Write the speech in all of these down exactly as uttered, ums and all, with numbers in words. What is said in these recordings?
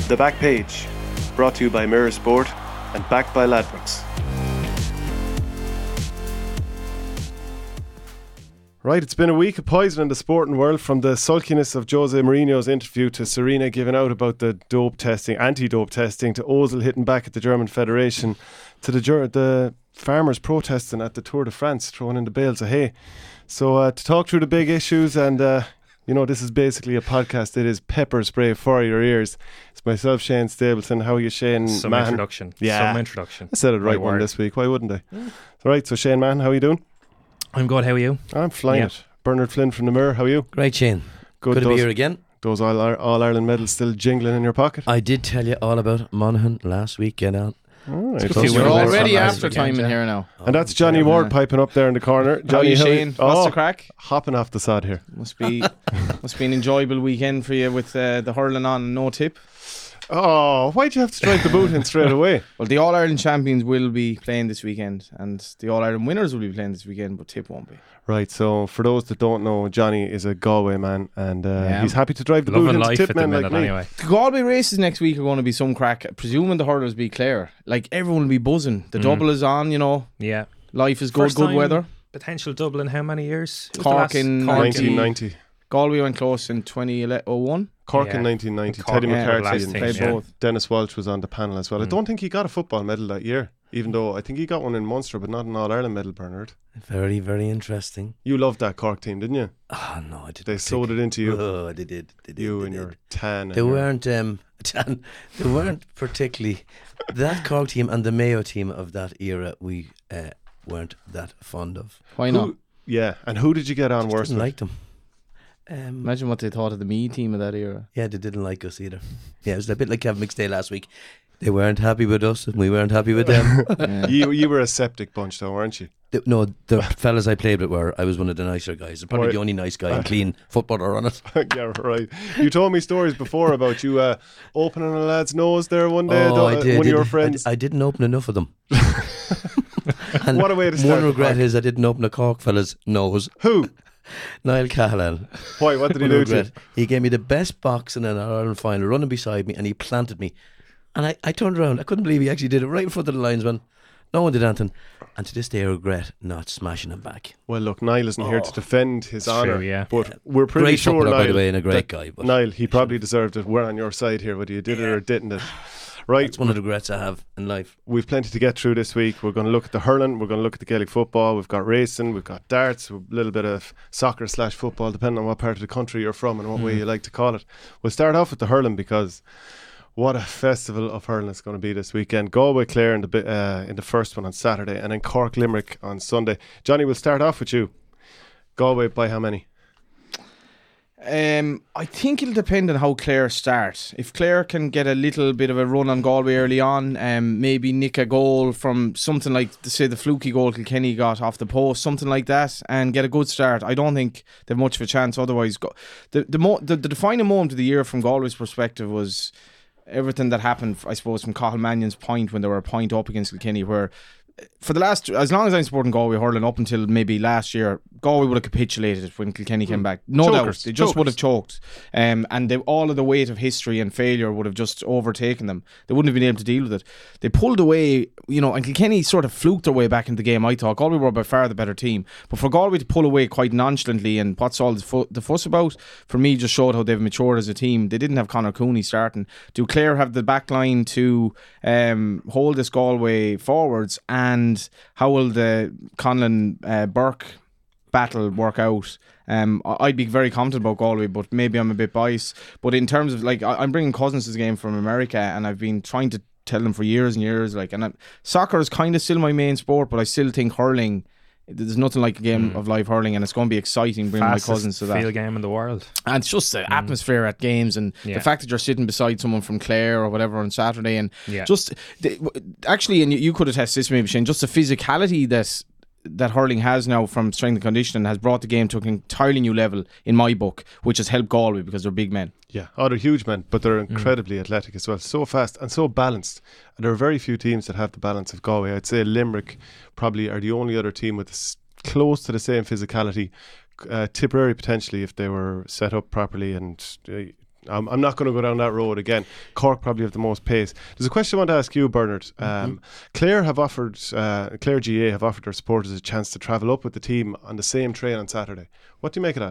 The Back Page, brought to you by Mirror Sport and backed by Ladbrokes. Right, it's been a week of poison in the sporting world, from the sulkiness of Jose Mourinho's interview to Serena giving out about the dope testing, anti-dope testing, to Ozil hitting back at the German Federation, to the the farmers protesting at the Tour de France, throwing in the bales of hay. So uh, to talk through the big issues, and uh, you know, this is basically a podcast that is pepper spray for your ears. It's myself, Shane Stapleton. How are you, Shane? Some Mahan? introduction. Yeah. Some introduction. I said it right My one word. this week. Why wouldn't I? Mm. Right, so Shane Mahan, how are you doing? I'm good. How are you? I'm flying Yeah. it. Bernard Flynn from the Mirror, how are you? Great, Shane. Good, Good to those, be here again. Those All, All Ireland medals still jingling in your pocket? I did tell you all about Monaghan last week. Get out. All right. It's So good to We're Well, we're that's already not nice after weekend, time in yeah. here now. and that's Johnny Ward Yeah. piping up there in the corner. How are Johnny, you, how Shane? What's oh, the crack? hopping off the sod here. Must be must be an enjoyable weekend for you with uh, the hurling on and no tip. Oh, why'd you have to drive the boot in straight away? Well, the All Ireland champions will be playing this weekend, and the All Ireland winners will be playing this weekend, but tip won't be. Right, so for those that don't know, Johnny is a Galway man, and uh, Yeah. he's happy to drive the boot Loving into life tip at the men minute like me. anyway. The Galway races next week are going to be some crack. Presuming the hurlers be Clare, like everyone will be buzzing. The Mm. double is on, you know. Yeah. Life is good, First good time weather. Potential double in how many years? Who was the Cork last- in Cork nineteen ninety. Galway went close in twenty oh one. Cork Yeah. in nineteen ninety. Cork Teddy were the McCarthy last and team, Played yeah. both. Dennis Walsh was on the panel as well. I Mm. don't think he got a football medal that year, even though I think he got one in Munster, but not an All-Ireland medal, Bernard. Very, very interesting. You loved that Cork team, didn't you? Oh, no, I didn't. They sewed it into you. Oh, they did. They did You they and did. your tan. They and your- weren't, um, tan, they weren't particularly, that Cork team and the Mayo team of that era, we uh, weren't that fond of. Why not? Who, yeah, and who did you get on Just worse didn't with? like them. Um, Imagine what they thought of the me team of that era. yeah, they didn't like us either. Yeah, it was a bit like Kevin McStay last week. They weren't happy with us and we weren't happy with them. Yeah. You you were a septic bunch though, weren't you? The- no, the fellas I played with were, I was one of the nicer guys. Probably Right. the only nice guy and clean footballer on it. Yeah, right. You told me stories before about you uh, opening a lad's nose there one day. Oh, though, I uh, did. One of did- your I friends. d- I, didn't open enough of them. And What a way to start one the regret podcast. is I didn't open a Cork fella's nose. Who? Niall Cahalane. Why? What did he One do to you? regret. He gave me the best box in an Ireland final, running beside me, and he planted me. And I, I turned around. I couldn't believe he actually did it right in front of the linesman. No one did anything. And to this day, I regret not smashing him back. Well, look, Niall isn't here to defend his It's honour, true, yeah. but we're pretty Great sure, footballer, Niall, by the way, and a great that guy. But Niall, he probably deserved it. We're on your side here, whether you did it or didn't it. Right, it's one of the regrets I have in life. we've plenty to get through this week. We're going to look at the hurling, we're going to look at the Gaelic football, we've got racing, we've got darts, a little bit of soccer slash football, depending on what part of the country you're from and what way you like to call it. We'll start off with the hurling, because what a festival of hurling it's going to be this weekend. Galway Clare in the bi- uh, in the first one on Saturday, and then Cork Limerick on Sunday. Johnny, we'll start off with you. Galway by how many? Um, I think it'll depend on how Clare start. If Clare can get a little bit of a run on Galway early on, um, maybe nick a goal from something like, say, the fluky goal Kilkenny got off the post, something like that, and get a good start, I don't think they've much of a chance otherwise. Go- the, the, mo- the, the defining moment of the year from Galway's perspective was everything that happened, I suppose, from Cathal Mannion's point when they were a point up against Kilkenny, where for the last, as long as I'm supporting Galway hurling up until maybe last year, Galway would have capitulated when Kilkenny came back. No Chokers. doubt. They just Chokers. would have choked. Um, and they, all of the weight of history and failure would have just overtaken them. They wouldn't have been able to deal with it. They pulled away, you know, and Kilkenny sort of fluked their way back into the game, I thought. Galway were by far the better team. But for Galway to pull away quite nonchalantly, and what's all the, fu- the fuss about, for me, just showed how they've matured as a team. They didn't have Conor Cooney starting. Do Clare have the back line to um, hold this Galway forwards? And how will the Conlon uh, Burke battle work out? Um, I- I'd be very confident about Galway, but maybe I'm a bit biased. But in terms of, like, I- I'm bringing Cousins' game from America, and I've been trying to tell them for years and years, like, and I, soccer is kind of still my main sport, but I still think hurling, there's nothing like a game Mm. of live hurling, and it's going to be exciting bringing Fastest my cousins to that. field game in the world. And it's just the atmosphere at games, and Yeah. the fact that you're sitting beside someone from Clare or whatever on Saturday, and Yeah. just the, w- actually, and you, you could attest this, maybe Shane, just the physicality that that hurling has now from strength and conditioning has brought the game to an entirely new level in my book, which has helped Galway because they're big men. Yeah, oh, they're huge men, but they're incredibly athletic as well. So fast and so balanced. And there are very few teams that have the balance of Galway. I'd say Limerick probably are the only other team with s- close to the same physicality. Uh, Tipperary potentially, if they were set up properly and uh, I'm, I'm not going to go down that road again. Cork probably have the most pace. There's a question I want to ask you, Bernard. Um, mm-hmm. Clare have offered, uh, Clare G A have offered their supporters a chance to travel up with the team on the same train on Saturday. What do you make of that?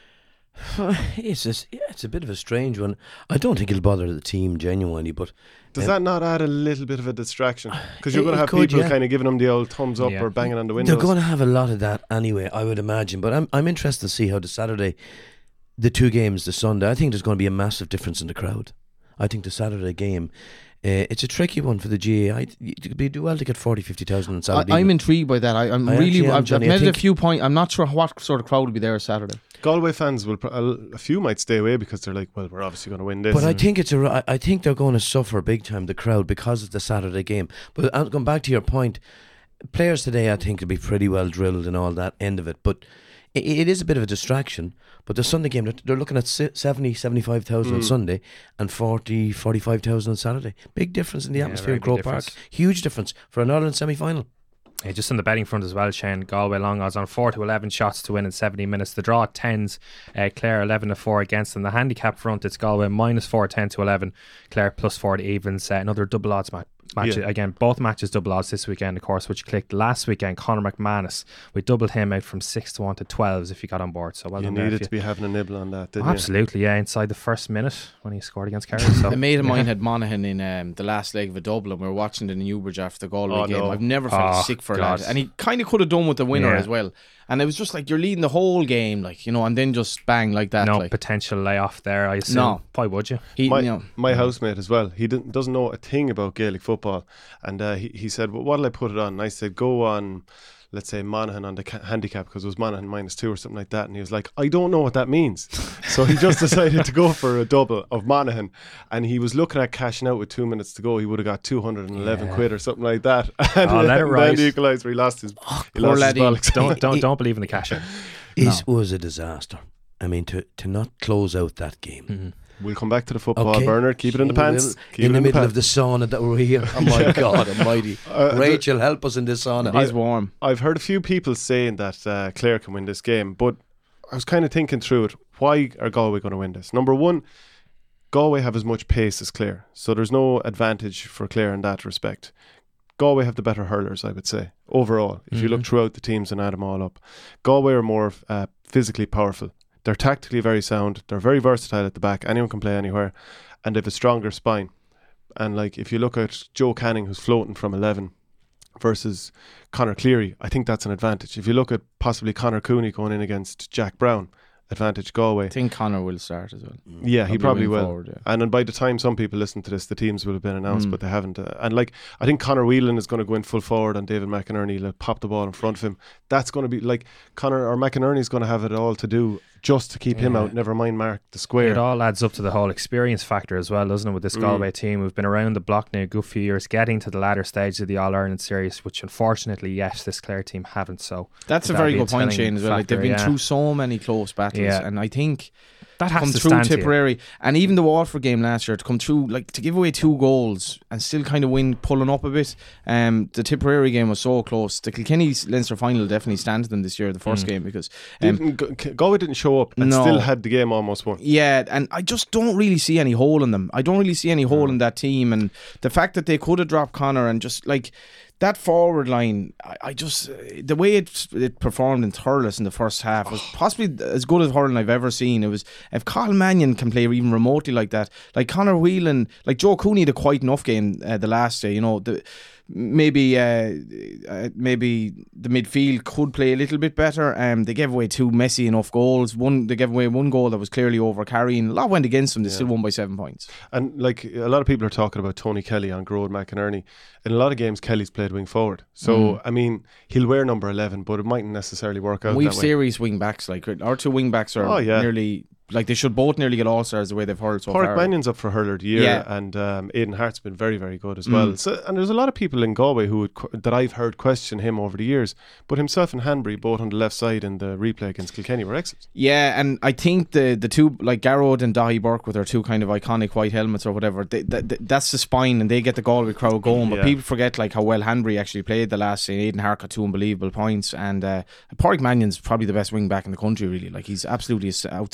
It's just, yeah, it's a bit of a strange one. I don't think it'll bother the team genuinely, but does um, that not add a little bit of a distraction? Because you're going to have could, people yeah. kind of giving them the old thumbs up yeah. or banging on the windows. They're going to have a lot of that anyway, I would imagine. But I'm I'm interested to see how the Saturday, the two games, the Sunday. I think there's going to be a massive difference in the crowd. I think the Saturday game. Uh, it's a tricky one for the G A. I, you'd be do well to get forty, fifty thousand on Saturday. I, I'm intrigued by that. I, I'm I really. am, I've, Johnny, I've I made a think- few points. I'm not sure what sort of crowd will be there Saturday. Galway fans will, pro- a few might stay away because they're like, well, we're obviously going to win this. But I think it's a. I- I think they're going to suffer big time, the crowd, because of the Saturday game. But uh, going back to your point, players today, I think, will be pretty well drilled and all that end of it. But it, it is a bit of a distraction. But the Sunday game, they're, they're looking at seventy, seventy-five thousand mm. on Sunday and forty, forty-five thousand on Saturday. Big difference in the Yeah, atmosphere in very Croke big Park. difference. Huge difference for an Ireland semi-final. Yeah, just on the betting front as well, Shane. Galway long odds on four to eleven shots to win in seventy minutes. The draw at tens, uh, Clare eleven to four against them. The handicap front, it's Galway minus four, ten to eleven. Clare plus four to evens. Uh, another double odds match. Match Yeah. again, both matches double odds this weekend, of course, which clicked last weekend. Conor McManus, we doubled him out from six to one to twelves if you got on board. So well you done there. needed if to be having a nibble on that, didn't Absolutely, yeah. Inside the first minute when he scored against Kerry. So A mate of mine had Monaghan in um, the last leg of a double, and we were watching it in Newbridge after the Galway Oh, game. no. I've never felt Oh, sick for God. that, and he kind of could have done with the winner Yeah. as well. And it was just like you're leading the whole game, like you know, and then just bang like that. no like. potential layoff there, I assume. No. Why would you? He, My, you know, my housemate as well, he didn't, doesn't know a thing about Gaelic football, and uh, he, he said, well, what'll I put it on? And I said, go on, let's say Monaghan on the ca- handicap, because it was Monaghan minus two or something like that, and he was like, I don't know what that means. So he just decided to go for a double of Monaghan, and he was looking at cashing out with two minutes to go. He would have got two hundred eleven Yeah. quid or something like that. And, Oh, let it and rise. then the equaliser, he lost his, he poor lost his laddie. bollocks. Don't don't He- don't believe in the cash out. It was a disaster. I mean, to, to not close out that game. Mm-hmm. We'll come back to the football, Okay. Bernard. Keep it in the We pants. will. Keep in it the in middle the of the sauna that we're here. Oh my God almighty. Uh, the- Rachel, help us in this sauna. it is warm. I've heard a few people saying that uh, Clare can win this game, but I was kind of thinking through it. Why are Galway going to win this? Number one, Galway have as much pace as Clare, so there's no advantage for Clare in that respect. Galway have the better hurlers, I would say, overall, if you look throughout the teams and add them all up. Galway are more uh, physically powerful. They're tactically very sound. They're very versatile at the back. Anyone can play anywhere. And they have a stronger spine. And like if you look at Joe Canning, who's floating from eleven, versus Conor Cleary, I think that's an advantage. If you look at possibly Conor Cooney going in against Jack Brown, advantage Galway. I think Conor will start as well. Yeah, he probably win will. forward, yeah. And then by the time some people listen to this, the teams will have been announced, Mm. but they haven't. Uh, and like, I think Conor Whelan is going to go in full forward and David McInerney will pop the ball in front of him. That's going to be like Conor or McInerney is going to have it all to do just to keep him Yeah. out. Never mind Mark the square. It all adds up to the whole experience factor as well, doesn't it, with this Mm. Galway team? We've been around the block now a good few years, getting to the latter stage of the All-Ireland series, which unfortunately, yes, this Clare team haven't. So That's a that'll very be a good point, telling Shane, as well. Like, they've factor, been yeah. through so many close battles, Yeah. and I think that come has to through stand to you. Tipperary, and even the Waterford game last year, to come through, like to give away two goals and still kind of win, pulling up a bit. Um, the Tipperary game was so close. The Kilkenny Leinster final definitely stand to them this year, the first Mm. game, because um, Didn't, G- Galway didn't show up and No. still had the game almost won. yeah, and I just don't really see any hole in them. I don't really see any hole in that team, and the fact that they could have dropped Conor and just like that forward line, I, I just uh, the way it it performed in Thurles in the first half was possibly as good as hurling I've ever seen. It was if Carl Mannion can play even remotely like that, like Conor Whelan, like Joe Cooney had a quite enough game uh, the last day. You know, the, maybe uh, uh, maybe the midfield could play a little bit better. Um, they gave away two messy enough goals. One they gave away one goal that was clearly over carrying. A lot went against them. They Yeah. still won by seven points. And like a lot of people are talking about Tony Kelly on Grode McInerney. In a lot of games, Kelly's played wing forward. So, Mm. I mean, he'll wear number eleven, but it mightn't necessarily work out We've that way. series wing backs, like our two wing backs are Oh, yeah. nearly like they should both nearly get all stars the way they've hurled so Pádraig far. Mannion's up for hurler of the year, Yeah. and um, Aidan Hart's been very, very good as Mm. well. So, and there's a lot of people in Galway who would, qu- that I've heard question him over the years. But himself and Hanbury, both on the left side in the replay against Kilkenny, were excellent. Yeah, and I think the the two like Garrod and Dahi Burke with their two kind of iconic white helmets or whatever, they, that, that- that's the spine, and they get the Galway crowd going. But Yeah. people forget like how well Hanbury actually played the last day. Aidan Hart got two unbelievable points, and uh, Pádraig Mannion's probably the best wing back in the country. Really, like he's absolutely outstanding.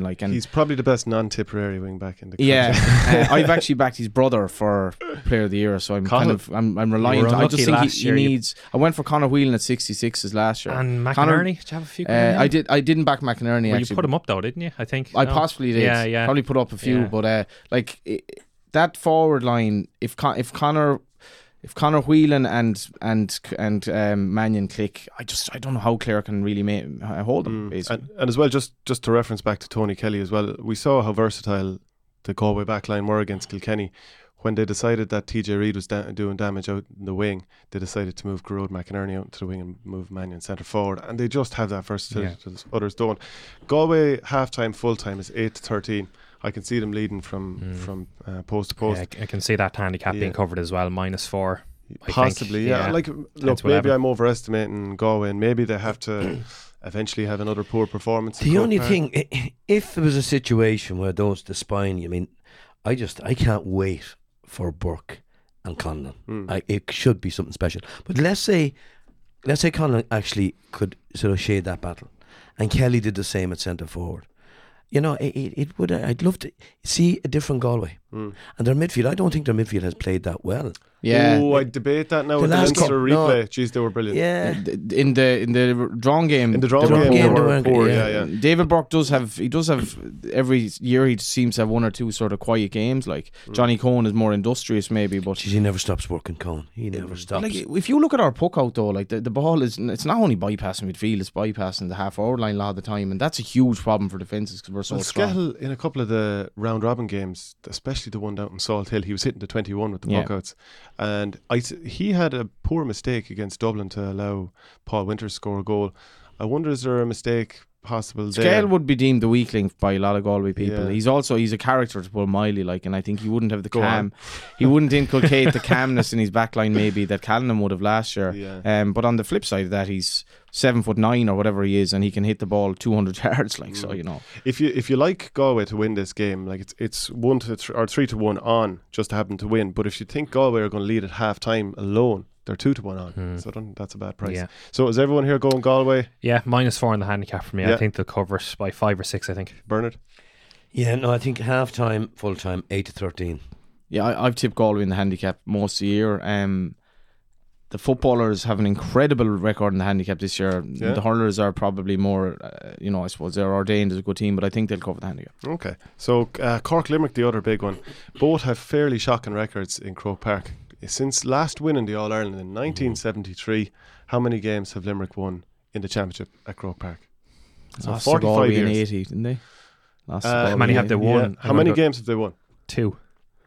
Like, and he's probably the best non-Tipperary wing back in the country. yeah, uh, I've actually backed his brother for Player of the Year, so I'm Colin. kind of I'm, I'm You reliant. were I just unlucky think he, last he year, you- needs. I went for Conor Whelan at sixty-sixes last year. And Conor- McInerney, did you have a few? Uh, I did. I didn't back McInerney. Well, you actually, put him up though, didn't you? I think I no? possibly did. Yeah, yeah. Probably put up a few, Yeah. but uh, like i that forward line, if Con- if Connor. If Conor Whelan and and and um, Mannion click, I just I don't know how Clare can really make, uh, hold them. Mm. Basically, And, and as well, just just to reference back to Tony Kelly as well, we saw how versatile the Galway backline were against Kilkenny. When they decided that T J Reid was da- doing damage out in the wing, they decided to move Garrod McInerney out to the wing and move Mannion centre forward, and they just have that versatility Yeah. that others don't. Galway half time, full time is eight to thirteen. I can see them leading from Mm. from uh, post to post. Yeah, I I can see that handicap Yeah. being covered as well, minus four. I Possibly, think, yeah. yeah. Like, look, to maybe eleven. I'm overestimating Galway, and maybe they have to eventually have another poor performance. in The Croke only Park. thing, i- if there was a situation where those the spine, I mean, I just I can't wait for Burke and Conlon. Mm. I, it should be something special. But let's say, let's say Conlon actually could sort of shade that battle, and Kelly did the same at centre forward. You know, it, it, it would. I'd love to see a different Galway, Mm. and their midfield. I don't think their midfield has played that well. yeah. Oh, I debate that now The with the last Leinster couple- no. replay. Jeez, they were brilliant. Yeah, in the in the drawn game, In the drawn drawn game, game, they they were weren't- poor. yeah. Yeah, yeah. David Burke does have he does have every year he seems to have one or two sort of quiet games. Like Mm. Johnny Cohen is more industrious maybe, but Jeez, he never stops working, Cohen. He never stops. like if you look at our puck out though, like the, the ball is it's not only bypassing midfield, it's bypassing the half forward line a lot of the time, and that's a huge problem for defences because we're so Well, strong. Skehill, in a couple of the round robin games, especially the one down in Salt Hill, he was hitting the twenty-one with the Yeah. puck outs, and I th- he had a poor mistake against Dublin to allow Paul Winters score a goal. I wonder, is there a mistake possible there? Scale would be deemed the weakling by a lot of Galway people. Yeah. He's also he's a character to put mildly, like, and I think he wouldn't have the Go calm. on. He wouldn't inculcate the calmness in his backline maybe that Callan would have last year. Yeah. Um, but on the flip side of that, he's seven foot nine or whatever he is, and he can hit the ball two hundred yards. Like so, Mm. you know. If you if you like Galway to win this game, like it's it's one to th- or three to one on just to happen to win. But if you think Galway are going to lead at half time alone, they're two to one on. Hmm. So I don't think that's a bad price. Yeah. So is everyone here going Galway? Yeah, minus four in the handicap for me. Yeah. I think they'll cover it by five or six. I think. Bernard? yeah, no, I think half time, full time, eight to thirteen. Yeah, I, I've tipped Galway in the handicap most of the year. Um, the footballers have an incredible record in the handicap this year. Yeah. The hurlers are probably more, uh, you know, I suppose they're ordained as a good team, but I think they'll cover the handicap. Okay. So uh, Cork Limerick, the other big one. Both have fairly shocking records in Croke Park. Since last winning the All Ireland in nineteen seventy-three, how many games have Limerick won in the championship at Croke Park? So Lost to forty-five Galway in years. eighty, didn't they? Lost to Uh, Galway How many in have they eighty. won? Yeah. How many Another- games have they won? Two.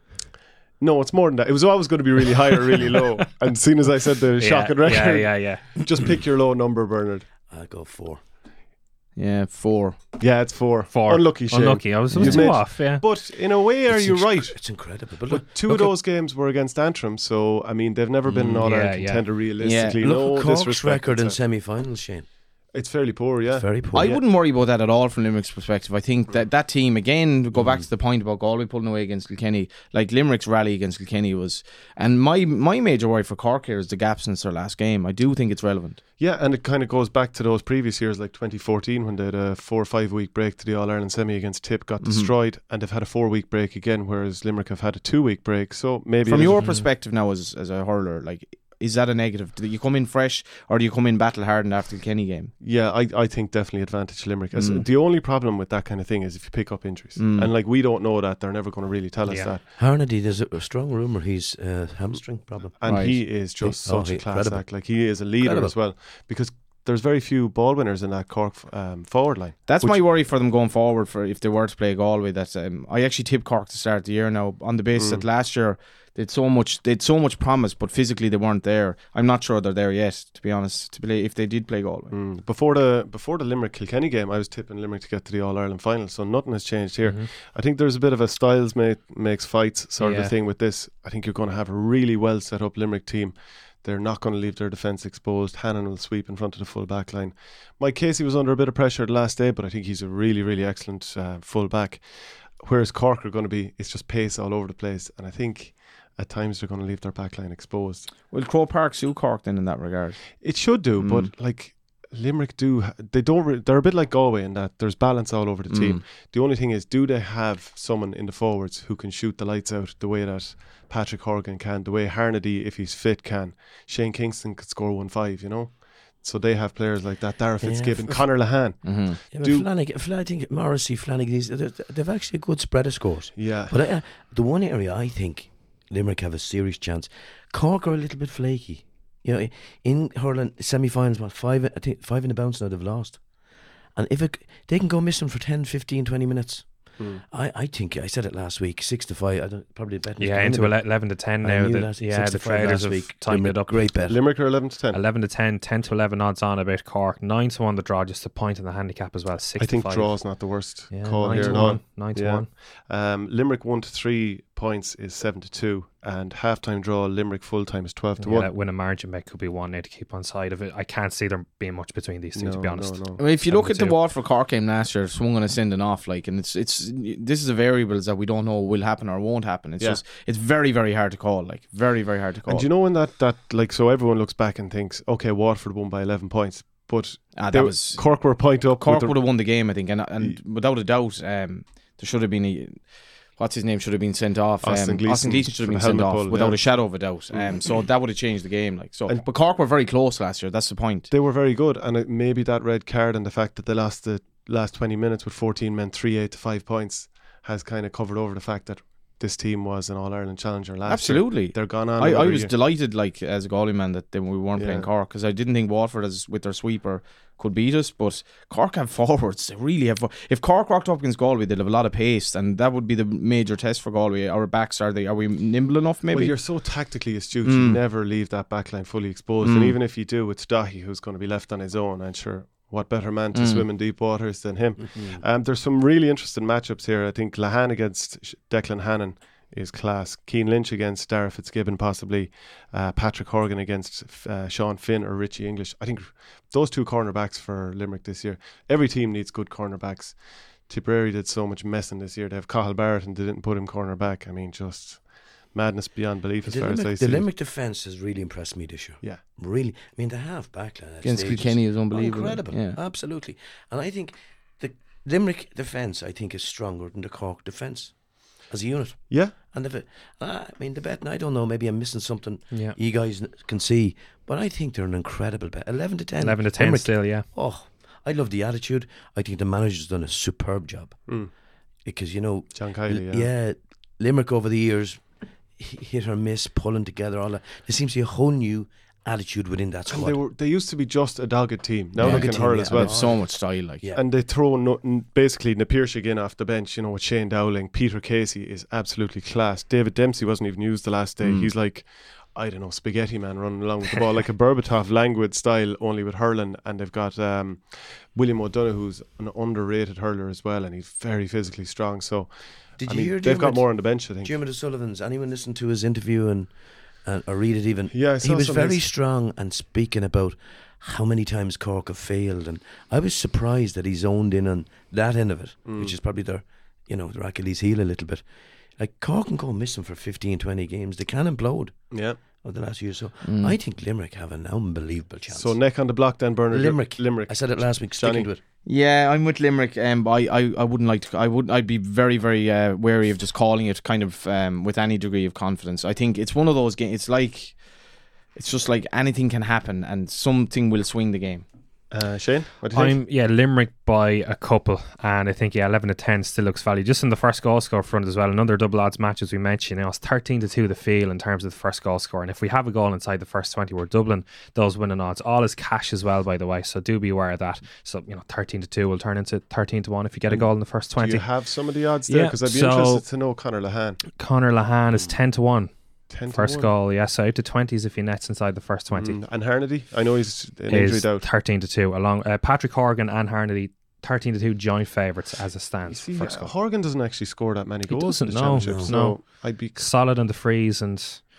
No, it's more than that. It was always going to be really high or really low. And as soon as I said the shocking yeah, record, Yeah, yeah, yeah. just pick your low number, Bernard. I'll go four. Yeah, four. Yeah, it's four. Four. Unlucky, Shane. Unlucky. I was, I You was two made- off. Yeah. But in a way, are It's you inc- right? It's incredible. But look, But two look of at- those games were against Antrim, so I mean they've never been an Mm, All Ireland yeah, yeah. contender realistically. look no at Cork's disrespect. record in It's, a- semi-finals, Shane. it's fairly poor, yeah. It's very poor. I Yeah. wouldn't worry about that at all from Limerick's perspective. I think that that team, again, go back to the point about Galway pulling away against Kilkenny, like Limerick's rally against Kilkenny was, and my my major worry for Cork here is the gap since their last game. I do think it's relevant. Yeah, and it kind of goes back to those previous years, like twenty fourteen, when they had a four or five week break to the All Ireland semi against Tip, got Mm-hmm. destroyed, and they've had a four week break again, whereas Limerick have had a two week break. So maybe From it is- your perspective now as as a hurler, like, is that a negative? Do you come in fresh or do you come in battle hardened after the Kenny game? yeah, I, I think definitely advantage Limerick. As Mm. the only problem with that kind of thing is if you pick up injuries, Mm. and like we don't know that, they're never going to really tell us Yeah. that. Harnedy, there's a, a strong rumour he's uh, hamstring problem. And Right. he is just He- oh, such a he- class incredible. act. Like he is a leader Incredible. as well, because there's very few ball winners in that Cork um, forward line. That's Which- my worry for them going forward. For if they were to play Galway, that um, I actually tipped Cork to start the year now on the basis Mm. that last year they'd so much they'd so much promise, but physically they weren't there. I'm not sure they're there yet, to be honest. To play if they did play Galway, Mm. Before the before the Limerick Kilkenny game, I was tipping Limerick to get to the All Ireland final, so nothing has changed here. Mhm. I think there's a bit of a styles make, makes fights sort of Yeah. a thing with this. I think you're going to have a really well set up Limerick team. They're not going to leave their defence exposed. Hannon will sweep in front of the full back line. Mike Casey was under a bit of pressure the last day, but I think he's a really, really excellent uh, full back. Whereas Cork are going to be, it's just pace all over the place. And I think at times they're going to leave their back line exposed. will Crow Park sue Cork then in that regard? It should do, Mm. but like Limerick do they don't re- they're a bit like Galway in that there's balance all over the team. Mm. The only thing is, do they have someone in the forwards who can shoot the lights out the way that Patrick Horgan can, the way Harnedy, if he's fit, can? Shane Kingston could score one five, you know. So they have players like that. Dara Fitzgibbon, Yeah, f- Conor Lahan. Mm-hmm. Yeah, but Do- Flanagan, Flan- I think Morrissey, Flanagan, these- they're- they've actually a good spread of scores. Yeah, But I, uh, the one area I think Limerick have a serious chance. Cork are a little bit flaky. You know, in hurling semi-finals, what five? I think five in the bounce now they've lost. And if it, they can go missing for ten, fifteen, twenty minutes, Mm. I, I think I said it last week. Six to five. I don't probably bet. Yeah, into ele- eleven to ten I now. knew The, that. yeah, Six the to five traders last have week. tightened Limerick, it up. Great bet. Limerick are eleven to ten. eleven to ten, ten to eleven odds on about Cork. nine to one the draw, just a point in the handicap as well. six I think to five. draw is not the worst Yeah, call nine here to at all. one. nine to Yeah. one. Um, Limerick one to three points is seven to two, and half time draw Limerick full time is twelve to Yeah, one. that win a margin bet could be one now to keep on side of it. I can't see there being much between these two, to be honest. No, I no. mean, if you look at the seven to two. Waterford Cork game last year, swung on a sending off, like, and it's it's this is the variables that we don't know will happen or won't happen. It's Yeah. just it's very very hard to call, like very very hard to call. And do you know when that, that like so everyone looks back and thinks, okay, Waterford won by eleven points, but ah, they- that was Cork were a point up. Cork with would the, have won the game, I think, and and without a doubt, um, there should have been a. What's his name should have been sent off. Austin Um, Gleeson Austin Gleeson should have for been the sent helmet off pull, without yeah. a shadow of a doubt. Um, so that would have changed the game. Like so, And- but Cork were very close last year. That's the point. they were very good, and it, maybe that red card and the fact that they lost the last twenty minutes with fourteen men, three eight to five points, has kind of covered over the fact that this team was an All Ireland challenger last year. Absolutely. They're gone on. I, I another was year. delighted, like as a goalie man, that they, we weren't Yeah. playing Cork because I didn't think Waterford, as with their sweeper, could beat us. But Cork have forwards; they really have. If Cork rocked up against Galway, they'd have a lot of pace, and that would be the major test for Galway. Our backs are they? Are we nimble enough? Maybe. Well, you're so tactically astute, Mm. you never leave that backline fully exposed. And Mm. even if you do, it's Dahi who's going to be left on his own. And sure, what better man to Mm. swim in deep waters than him? Mhm. Um, there's some really interesting matchups here. I think Lahan against Sh- Declan Hannon is class. Keane Lynch against Dara Fitzgibbon, possibly. Uh, Patrick Horgan against uh, Sean Finn or Richie English. I think those two cornerbacks for Limerick this year. Every team needs good cornerbacks. Tipperary did so much messing this year. They have Cathal Barrett and they didn't put him cornerback. I mean, just madness beyond belief as The far as I Limerick, see the it. Limerick defence has really impressed me this year. Yeah. Really. I mean, they have backline at against stages. Kilkenny is unbelievable. Incredible. Yeah. Absolutely. And I think the Limerick defence, I think, is stronger than the Cork defence as a unit. Yeah. And if it, uh, I mean, the bet, and I don't know, maybe I'm missing something Yeah. you guys n- can see, but I think they're an incredible bet. eleven to ten. eleven to ten Limerick. still, yeah. Oh, I love the attitude. I think the manager's done a superb job. Mm. Because, you know, John Kiley, L- yeah. yeah, Limerick over the years, h- hit or miss, pulling together, all that. There seems to be a whole new attitude within that And squad. they were they used to be just a dogged team. Now Yeah. they Dogged can team, hurl yeah. as They well. have so much style, like. Yeah. And they throw no, n- basically Napiershig in off the bench, you know, with Shane Dowling. Peter Casey is absolutely class. David Dempsey wasn't even used the last day. Mm. He's like, I don't know, spaghetti man running along with the ball, like a Berbatov languid style, only with hurling. And they've got um, William O'Donoghue, who's an underrated hurler as well, and he's very physically strong. So, Did I you mean, hear they've got Dermot- more on the bench, I think. Dermot O'Sullivan's? Anyone listen to his interview and, and or read it even? Yeah, I he saw was some of very his- strong and speaking about how many times Cork have failed, and I was surprised that he zoned in on that end of it, Mm. which is probably their, you know, their Achilles heel a little bit. Like Cork can go missing for fifteen, twenty games. They can implode Yeah. over the last year or so. Mm. I think Limerick have an unbelievable chance. So neck on the block then, Bernard. Limerick. Limerick. I said it last week. Johnny. Sticking to it. Yeah, I'm with Limerick. Um, but I, I, I wouldn't like to. I would. I'd be very, very uh, wary of just calling it kind of um, with any degree of confidence. I think it's one of those games. It's like, it's just like anything can happen, and something will swing the game. Uh, Shane, what do you think? I'm yeah Limerick by a couple, and I think yeah eleven to ten still looks value. Just in the first goal score front as well. Another double odds match as we mentioned. You know, it's thirteen to two the feel in terms of the first goal score, and if we have a goal inside the first twenty, we're doubling those winning odds. All is cash as well, by the way. So do be aware of that. So you know, thirteen to two will turn into thirteen to one if you get a goal in the first Do twenty. you have some of the odds there? Yeah, Because I'd be so- interested to know Conor Lahan. Conor Lahan is ten to one. ten to First one. goal, yeah. So out to twenties if he nets inside the first twenty. Mm, and Harnedy, I know he's an injury Is doubt. thirteen to two. Along uh, Patrick Horgan and Harnedy, thirteen to two joint favourites as it You stands. see, first uh, goal. Horgan doesn't actually score that many He goals in doesn't, the no, championship, no. so I'd be Solid on the freeze, and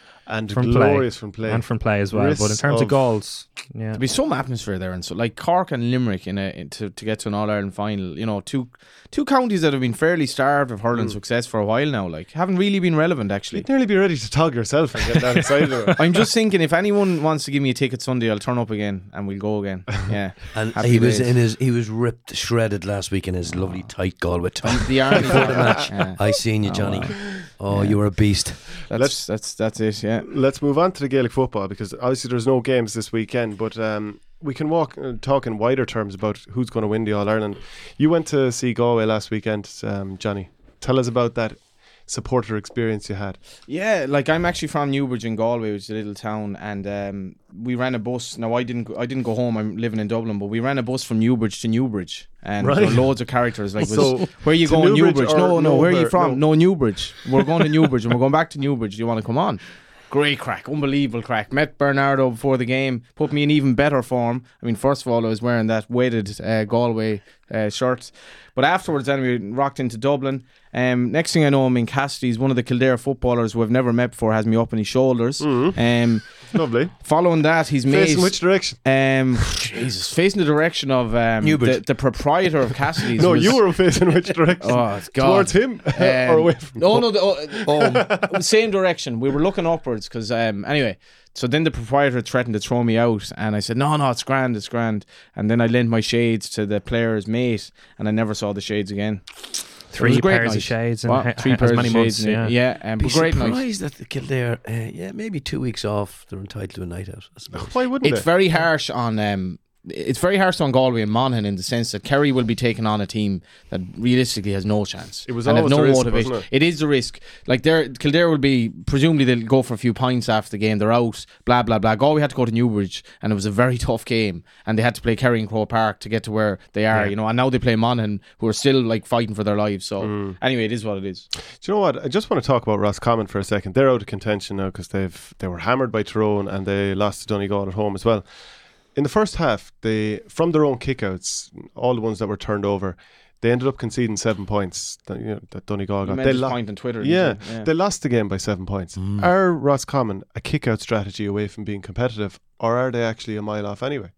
and From glorious play. from play. And from play as well. Risks But in terms of, of- goals, yeah. There'd be some atmosphere there, and so like Cork and Limerick in a in, to to get to an All Ireland final. You know, two two counties that have been fairly starved of hurling Mm. success for a while now. Like haven't really been relevant actually. You'd nearly be ready to tog yourself and get that excited about it. I'm just thinking if anyone wants to give me a ticket Sunday, I'll turn up again and we'll go again. Yeah, And Happy he was days. in his he was ripped shredded last week in his lovely tight Galway top. the army Before the match. Yeah. I seen you, Oh, Johnny. wow. Oh, Yeah. you were a beast. That's Let's- that's that's it. Yeah. Let's move on to the Gaelic football, because obviously there's no games this weekend, but um, we can walk uh, talk in wider terms about who's going to win the All Ireland. You went to see Galway last weekend, um, Johnny. Tell us about that supporter experience you had. Yeah, like I'm actually from Newbridge in Galway, which is a little town, and um, we ran a bus. Now I didn't, go, I didn't go home. I'm living in Dublin, but we ran a bus from Newbridge to Newbridge, and Right. there were loads of characters. Like, So, was, where are you to going, Newbridge Newbridge? or No, no. Where are you nowhere? from? No. No, Newbridge. We're going to Newbridge, and we're going back to Newbridge. Do you want to come on? Great crack, unbelievable crack. Met Bernardo before the game, put me in even better form. I mean, first of all, I was wearing that weighted uh, Galway uh, shirt, but afterwards, then we rocked into Dublin. Um, next thing I know, I'm in Cassidy's. One of the Kildare footballers who I've never met before has me up on his shoulders. Mhm. Um, Lovely. following that, he's made Facing which direction? um, Jesus, facing the direction of um, Newbridge. the, the proprietor of Cassidy's. No, was- you were facing which direction? Oh God. Towards him Um, or away from No, him? no, the, oh, um, same direction. We were looking upwards because, um, anyway. So then the proprietor threatened to throw me out, and I said, "No, no, it's grand, it's grand." And then I lent my shades to the player's mate, and I never saw the shades again. It Three was a great pairs night. of shades in What? ha- three as pairs many of months. shades. in Yeah. it. yeah, um, Be but great night. surprised that the Kildare, uh, yeah, maybe two weeks off. They're entitled to a night out, I suppose. Why wouldn't It's it? very harsh on um, it's very harsh on Galway and Monaghan in the sense that Kerry will be taking on a team that realistically has no chance. It was and have always no the risk, motivation. wasn't It is the risk. Like they're, Kildare will be presumably they'll go for a few pints after the game. They're out. Blah blah blah. Galway had to go to Newbridge, and it was a very tough game. And they had to play Kerry and Croke Park to get to where they are. Yeah. You know, and now they play Monaghan, who are still like fighting for their lives. So Mm. anyway, it is what it is. Do you know what? I just want to talk about Roscommon for a second. They're out of contention now because they've they were hammered by Tyrone and they lost to Donegal at home as well. In the first half, they from their own kickouts, all the ones that were turned over, they ended up conceding seven points that, you know, that Donegal You got. made They this lo- point on Twitter. yeah, didn't you? yeah. they lost the game by seven points. Mm. Are Roscommon a kick-out strategy away from being competitive, or are they actually a mile off anyway?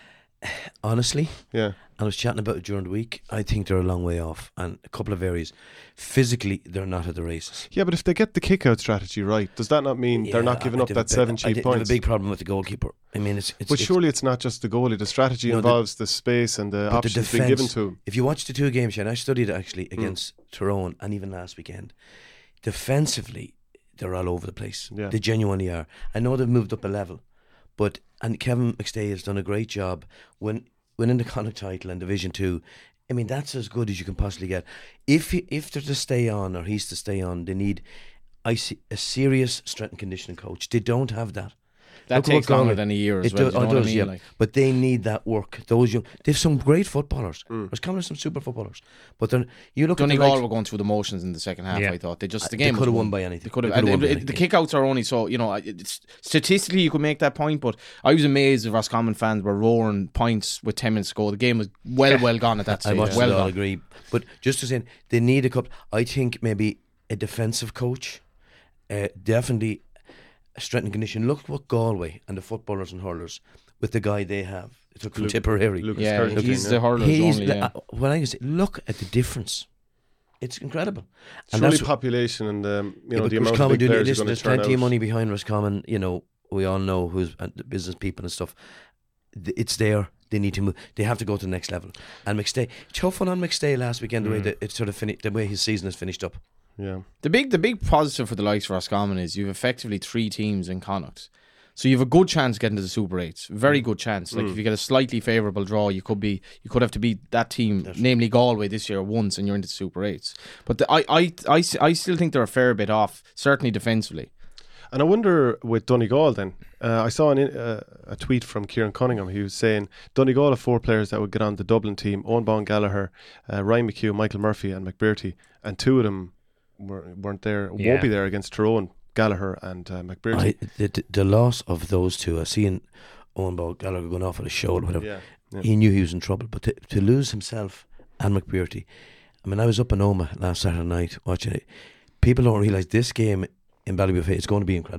Honestly, Yeah. I was chatting about it during the week. I think they're a long way off, and a couple of areas. Physically, they're not at the races. Yeah, but if they get the kick-out strategy right, does that not mean they're not Yeah, giving I up think that they- seven I cheap think they have points? a big problem with the goalkeeper. I mean, it's it's. But it's surely it's not just the goalie. The strategy No, the- involves the space and the but the options being given defence- to him. if you watch the two games, Shane, I studied it actually Mm. against Tyrone and even last weekend. Defensively, they're all over the place. Yeah. They genuinely are. I know they've moved up a level, but and Kevin McStay has done a great job when winning the Connacht title and Division Two. I mean, that's as good as you can possibly get. If he, if they're to stay on or he's to stay on, they need I see, a serious strength and conditioning coach. They don't have that. That Look at takes what longer Galway- than a year as It well. do- do you know it what I does, mean? yeah. Like, But they need that work. Those young, they've some great footballers. Mm. There's coming some super footballers. But then you look at Donegal the were going through the motions in the second half. Yeah. I thought they just the They game could have was won by anything. They could have. They could And have it- won by it- the anything. kickouts are only so you know. It's, statistically, you could make that point, but I was amazed if Roscommon fans were roaring points with ten minutes to go. The game was well, well gone at that I stage. watched well it all, gone. agree. But just to say, they need a couple. I think maybe a defensive coach, uh, definitely a strength and condition. Look what Galway and the footballers and hurlers with the guy they have. It took from Luke- Tipperary. Lucas Yeah, Kirkland, he's yeah. the hurlers He's only. li- Yeah. uh, when I say, look at the difference. It's incredible. And Surely that's what- population and um, you Yeah, know but the amount of Roscommon big do- players listen, are going there's to turn plenty of out. money behind Roscommon. You know, we all know who's uh, the business people and stuff. Th- It's there. They need to move. They have to go to the next level. And McStay, tough one on McStay last weekend. The way Mm. that it sort of finished, the way his season is finished up. Yeah. The big, the big positive for the likes of Roscommon is you've effectively three teams in Connacht. So you have a good chance getting to the Super Eights. Very good chance. Like Mm. if you get a slightly favourable draw, you could be, you could have to beat that team, Yes. namely Galway, this year once, and you're into the Super Eights. But the, I, I, I, I still think they're a fair bit off, certainly defensively. And I wonder with Donegal then, uh, I saw an, uh, a tweet from Kieran Cunningham. He was saying Donegal have four players that would get on the Dublin team: Owen Baum Gallagher, uh, Ryan McHugh, Michael Murphy and McBearty. And two of them were, weren't there, Yeah. won't be there against Tyrone, Gallagher and uh, McBearty. I, the, the, the loss of those two, I seen Owen Ball Gallagher going off on a shoulder, whatever. yeah. yeah. He knew he was in trouble. But to, to lose himself and McBearty, I mean, I was up in Oma last Saturday night watching it. People don't realise this game in Ballybofey is going to be incredible.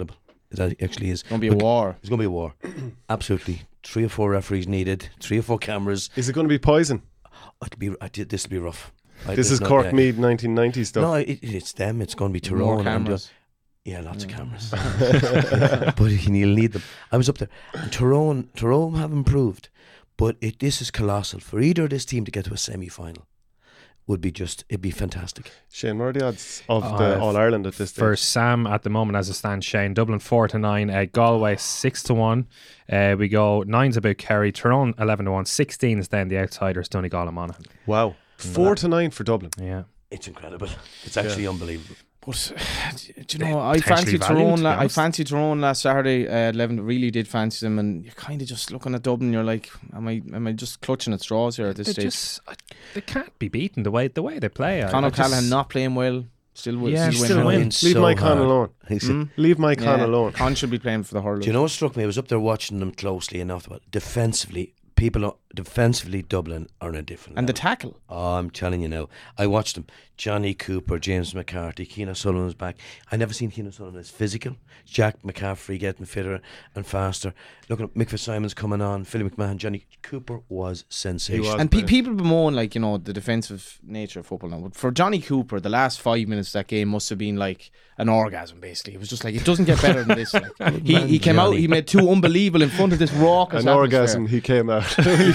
That actually is. It's going to be a Look, war. It's going to be a war. Absolutely. Three or four referees needed. Three or four cameras. Is it going to be poison? It'll be. I did- This will be rough. I- This is there's no- Cork yeah. Mead nineteen ninety stuff. No, it, it's them. It's going to be Tyrone. More and cameras. the- Yeah, lots of cameras. But you'll need them. I was up there. And Tyrone, Tyrone have improved. But it, this is colossal. For either of this team to get to a semi-final would be just, it'd be fantastic. Shane, what are the odds of Uh, the All Ireland at this For stage? Sam at the moment, as it stands, Shane, Dublin four to nine, uh, Galway six to one. Uh, we go nine's about Kerry, Tyrone eleven to one, sixteen is then the outsiders, Donegal and Monaghan. Wow, four to nine for Dublin. Yeah, It's incredible. It's actually unbelievable. But do you know, I Potentially fancied value, Tyrone. to be La- I honest. fancied Tyrone last Saturday at eleven. Really did fancy them, and you're kind of just looking at Dublin. You're like, am I? Am I just clutching at straws here at this they stage? just uh, they can't be beaten the way the way they play. I- Con I O'Callaghan just- not playing well. Still, will, Yeah, still, still win. win. Trying Leave so Mike Conn hard. alone. He said- Mm. Leave Mike Conn Yeah. alone. Con should be playing for the hurlers. Do you know what struck me? I was up there watching them closely enough. But defensively, people are, defensively, Dublin are on a different and the level. tackle. Oh, I'm telling you now. I watched them. Johnny Cooper, James McCarthy, Keane O'Sullivan's back. I never seen Keane O'Sullivan as physical. Jack McCaffrey getting fitter and faster. Looking at Mick Fitzsimons coming on, Philly McMahon, Johnny Cooper was sensational. He was. And pe- brilliant. people bemoan, like, you know, the defensive nature of football now. But for Johnny Cooper, the last five minutes of that game must have been like an orgasm, basically. It was just like, it doesn't get better than this. Like, he, he came out, Johnny. he made two unbelievable in front of this raucous An atmosphere. orgasm, he came out.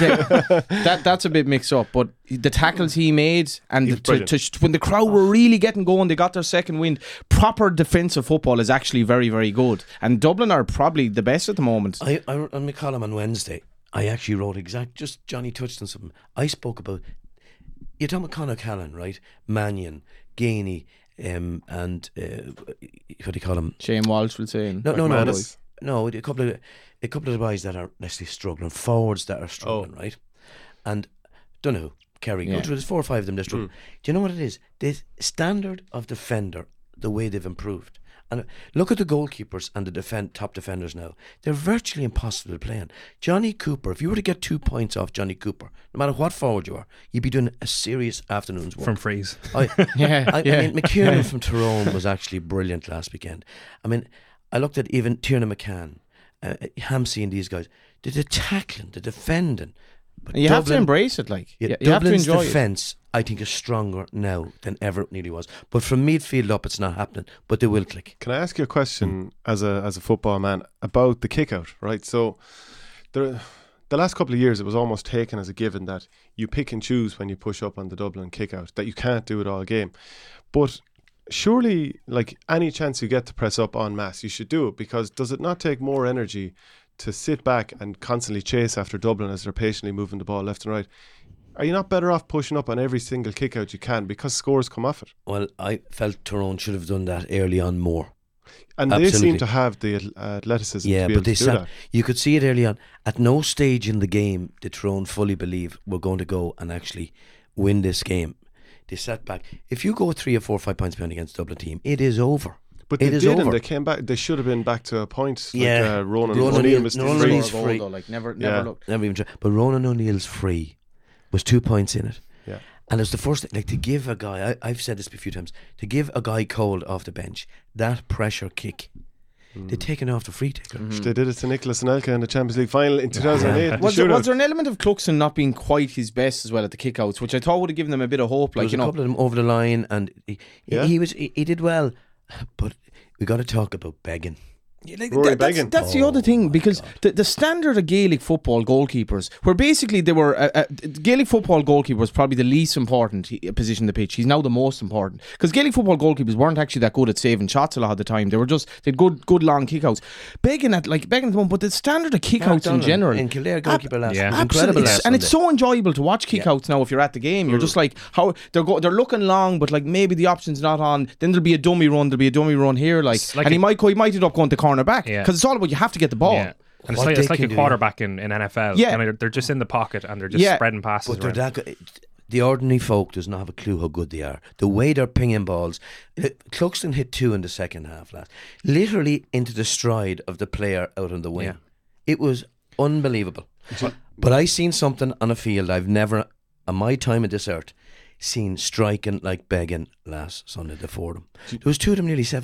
that That's a bit mixed up. But the tackles he made, and He's the, to, brilliant. to, when the crowd were really getting going, they got their second wind. Proper defensive football is actually very, very good. And Dublin are probably the best at the moment. I, I on my column on Wednesday, I actually wrote exact. Just Johnny touched on something. I spoke about. You're talking about Conor Callan, right? Mannion, Gainey, um, and uh, what do you call him? Shane Walsh will say. No, no, no, no, McManus. no. A couple of a couple of the boys that are actually struggling, forwards that are struggling, right? And don't know Kerry. Yeah. There's four or five of them that struggle. Do you know what it is? The standard of defender, the way they've improved. And look at the goalkeepers and the defend, top defenders now. They're virtually impossible to play on. Johnny Cooper, if you were to get two points off Johnny Cooper, no matter what forward you are, you'd be doing a serious afternoon's work. from freeze. I, Yeah, I, yeah. I mean, McKiernan from Tyrone was actually brilliant last weekend. I mean, I looked at even Tiernan McCann, uh, Hamsey and these guys. The, the tackling, the defending. But You have to Dublin- embrace it, like. yeah, you, you have to Dublin's enjoy it. defence, I think, is stronger now than ever it nearly was. But from midfield up, it's not happening. But they will click. Can I ask you a question as a as a football man about the kick out, right? So there, the last couple of years it was almost taken as a given that you pick and choose when you push up on the Dublin kick out, that you can't do it all game. But surely, like, any chance you get to press up en masse, you should do it, because does it not take more energy to sit back and constantly chase after Dublin as they're patiently moving the ball left and right? Are you not better off pushing up on every single kick out you can, because scores come off it? Well, I felt Tyrone should have done that early on more. And they seem Absolutely. to have the ath- athleticism Yeah, to be but able they to do sat, that. you could see it early on. At no stage in the game did Tyrone fully believe we're going to go and actually win this game. They sat back. If you go three or four or five points behind against Dublin team, it is over. But It they is did, over. and they came back. They should have been back to a point. Yeah. Like, uh, Ronan, Ronan O'Neill O'Neill- missed Ronan three. O'Neill's Score a goal, free. though, like, never, Yeah. never looked. Never even tried. But Ronan O'Neill's free was two points in it. Yeah. And it's the first thing, like, to give a guy, I, I've said this a few times, to give a guy cold off the bench, that pressure kick, they're taking off the free taker. They did it to Nicholas Anelka in the Champions League final in two thousand eight. the Was there, shootout. was there an element of Cluxton not being quite his best as well at the kickouts, which I thought would have given them a bit of hope? There Like, was you a know, couple of them over the line, and he, Yeah. he was he, he did well, but we got to talk about begging. Yeah, like, Rory that- that's, Beggan. that's the Oh other thing, my because God. the, the standard of Gaelic football goalkeepers, where basically they were uh, uh, Gaelic football goalkeeper was probably the least important he- position on the pitch. He's now the most important, because Gaelic football goalkeepers weren't actually that good at saving shots a lot of the time. They were just they had good good long kickouts. Begging at like begging at the moment, but the standard of kickouts in Donlan general. in Kildare goalkeeper last yeah. was Absolutely, incredible It's- last and it's Sunday. so enjoyable to watch kickouts now. If you're at the game, you're just like how they're go, they're looking long, but like maybe the option's not on. Then there'll be a dummy run. There'll be a dummy run here, like, It's like and a- he might go, he might end up going to corner back, because Yeah. it's all about you have to get the ball. Yeah. And it's What like, they it's like can a do. quarterback in, in N F L. Yeah. I mean, they're, they're just in the pocket and they're just Yeah. spreading passes But they're around. that good. The ordinary folk does not have a clue how good they are. The way they're pinging balls. Uh, Cluxton hit two in the second half last. Literally into the stride of the player out on the wing. Yeah. It was unbelievable. But I seen something on a field I've never, on my time at this earth, seen striking like begging last Sunday, the four of them. There was two of them nearly seventy.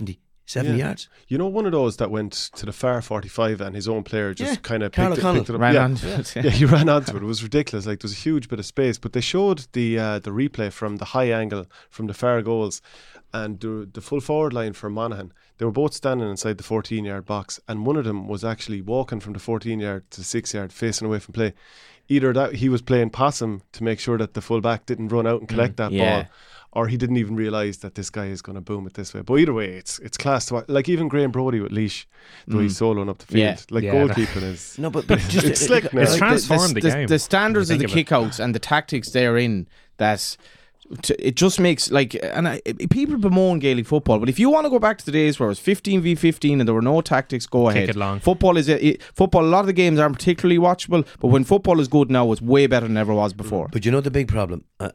seventy Yeah. yards. You know, one of those that went to the far forty-five and his own player just Yeah, kind of Carl picked, it- O'Connell. picked it up. Ran yeah. onto it. Yeah, he ran onto it. It was ridiculous. Like, there was a huge bit of space, but they showed the uh, the replay from the high angle from the far goals, and the, the full forward line for Monaghan. They were both standing inside the fourteen yard box, and one of them was actually walking from the fourteen yard to the six yard, facing away from play. Either that he was playing possum to make sure that the full back didn't run out and collect that yeah. ball, or he didn't even realise that this guy is going to boom it this way. But either way, it's it's class to watch. Like even Graham Brody with Leash, though he's soloing up the field. Yeah. Like Yeah. goalkeeping is. No, but, but just It's slick now. It's Like, transformed the, the, game. the standards when of you the think kickouts and the tactics they're in, that t- it just makes like, and I, people bemoan Gaelic football, but if you want to go back to the days where it was fifteen v fifteen and there were no tactics, go Kick ahead. it long. Football is a, it, football. A lot of the games aren't particularly watchable, but when football is good now, it's way better than ever was before. But you know the big problem? Uh,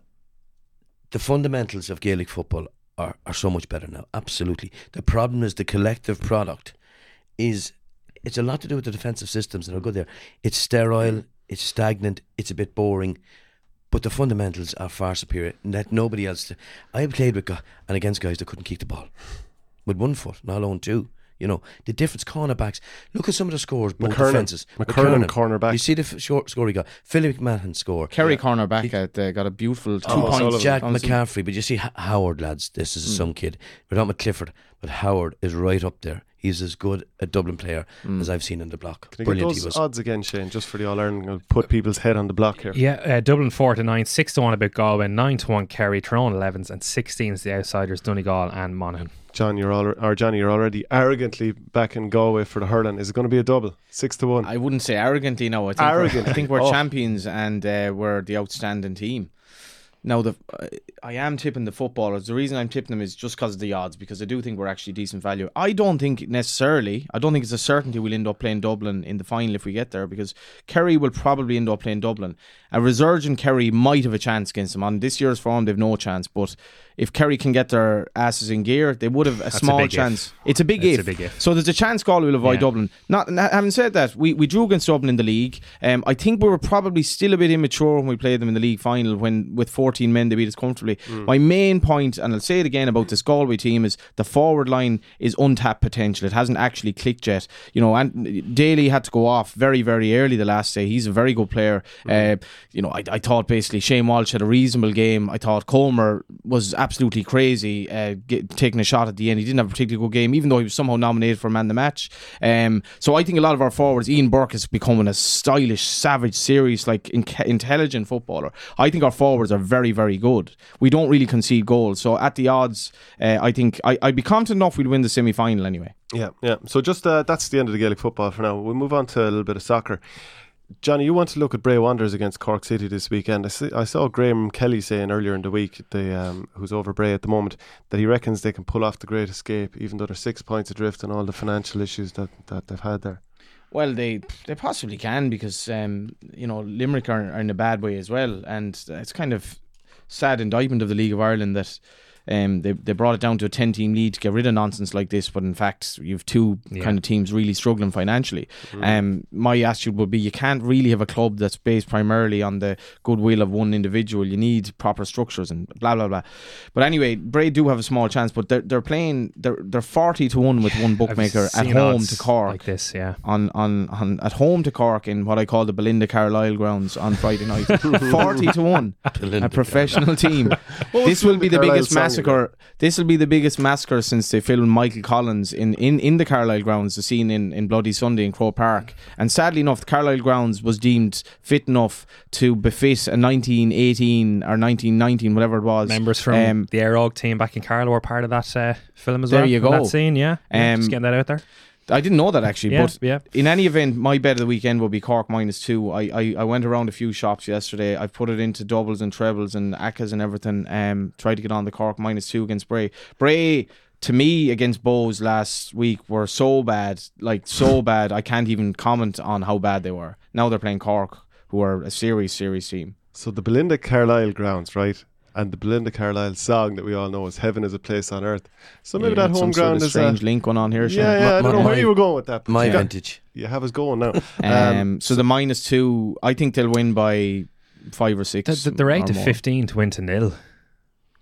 the fundamentals of Gaelic football are, are so much better now. Absolutely. The problem is the collective product is, it's a lot to do with the defensive systems, and I'll go there. It's sterile, it's stagnant, it's a bit boring, but the fundamentals are far superior. And that nobody else. I played with guys and against guys that couldn't kick the ball with one foot, not alone two. You know, the difference, cornerbacks. Look at some of the scores, both McKernan. defences. McKernan, cornerback. You see the f- short score he got. Philip McMahon score. Kerry cornerback out there got a beautiful two Oh, points. Sullivan. Jack Honestly. McCaffrey, but you see H- Howard, lads, this is some kid. We're not with Clifford, but Howard is right up there. He's as good a Dublin player as I've seen in the block. Can I get Brilliant he those was. odds again, Shane, just for the All Ireland? I'll put people's head on the block here. Yeah, uh, Dublin four to nine, six to one about Galway, nine to one Kerry, Tyrone elevens, and sixteen is the outsiders Donegal and Monaghan. John, you're al- or Johnny, you're already arrogantly back in Galway for the hurling. Is it going to be a double, six to one? I wouldn't say arrogantly. No, I think Arrogant. We're, I think we're Oh. champions and uh, we're the outstanding team. Now, the uh, I am tipping the footballers. The reason I'm tipping them is just because of the odds, because I do think we're actually decent value. I don't think necessarily, I don't think it's a certainty we'll end up playing Dublin in the final if we get there, because Kerry will probably end up playing Dublin. A resurgent Kerry might have a chance against them. On this year's form, they've no chance, but if Kerry can get their asses in gear, they would have a That's a small big if. chance. It's a big It's if. a big if. So there's a chance Galway will avoid Yeah. Dublin. Not, not having said that, we, we drew against Dublin in the league. Um, I think we were probably still a bit immature when we played them in the league final, when with fourteen men they beat us comfortably. My main point, and I'll say it again about this Galway team, is the forward line is untapped potential. It hasn't actually clicked yet. You know, and Daly had to go off very very early the last day. He's a very good player. Uh, you know, I, I thought basically Shane Walsh had a reasonable game. I thought Comer was absolutely crazy. Uh, get, taking a shot at the end. He didn't have a particularly good game, even though he was somehow nominated for man of the match. Um, so I think a lot of our forwards, Ian Burke is becoming a stylish, savage, serious, like in- intelligent footballer. I think our forwards are very, very good. We don't really concede goals. So at the odds, uh, I think I, I'd be confident enough we'd win the semi-final anyway. Yeah, yeah. So just uh, that's the end of the Gaelic football for now. We'll move on to a little bit of soccer. Johnny, you want to look at Bray Wanderers against Cork City this weekend. I, see, I saw Graham Kelly saying earlier in the week, the, um, who's over Bray at the moment, that he reckons they can pull off the great escape, even though they're six points adrift and all the financial issues that, that they've had there. Well, they they possibly can, because um, you know, Limerick are, are in a bad way as well, and it's kind of sad indictment of the League of Ireland that um, they they brought it down to a ten team lead to get rid of nonsense like this, but in fact you have two Yeah. kind of teams really struggling financially. Mm. Um, my attitude would be you can't really have a club that's based primarily on the goodwill of one individual. You need proper structures and blah blah blah. But anyway, Bray do have a small chance, but they're they're playing they're they're forty to one with one bookmaker I've at seen home odds to Cork. like this, yeah. On, on, on at home to Cork in what I call the Belinda Carlisle grounds on Friday night. forty to one. Belinda A professional team. was This will be the Belinda biggest Carlisle's song massacre. This will be the biggest massacre since they filmed Michael Collins in, in, in the Carlisle grounds, the scene in, in Bloody Sunday in Crow Park. And sadly enough, the Carlisle grounds was deemed fit enough to befit a nineteen eighteen or nineteen nineteen, whatever it was. Members from Um, the Air Og team back in Carlow were part of that uh, film as There well. you in go. That scene, yeah. yeah Um, just getting that out there. I didn't know that actually, Yeah, but yeah. in any event, my bet of the weekend will be Cork minus two. I, I, I went around a few shops yesterday. I've put it into doubles and trebles and accas and everything. Um, tried to get on the Cork minus two against Bray. Bray, to me, against Bows last week were so bad, like so bad. I can't even comment on how bad they were. Now they're playing Cork, who are a serious, serious team. So the Belinda Carlisle grounds, right? And the Belinda Carlisle song that we all know is "Heaven is a Place on Earth." So maybe Yeah, that some home sort ground of is a strange link going on here. Shane. yeah, yeah. I My- don't know my- where you were going with that. but My you, got, vintage. you have us going now. Um, so the minus two, I think they'll win by five or six. They're, they're eight or to more. fifteen to win to nil.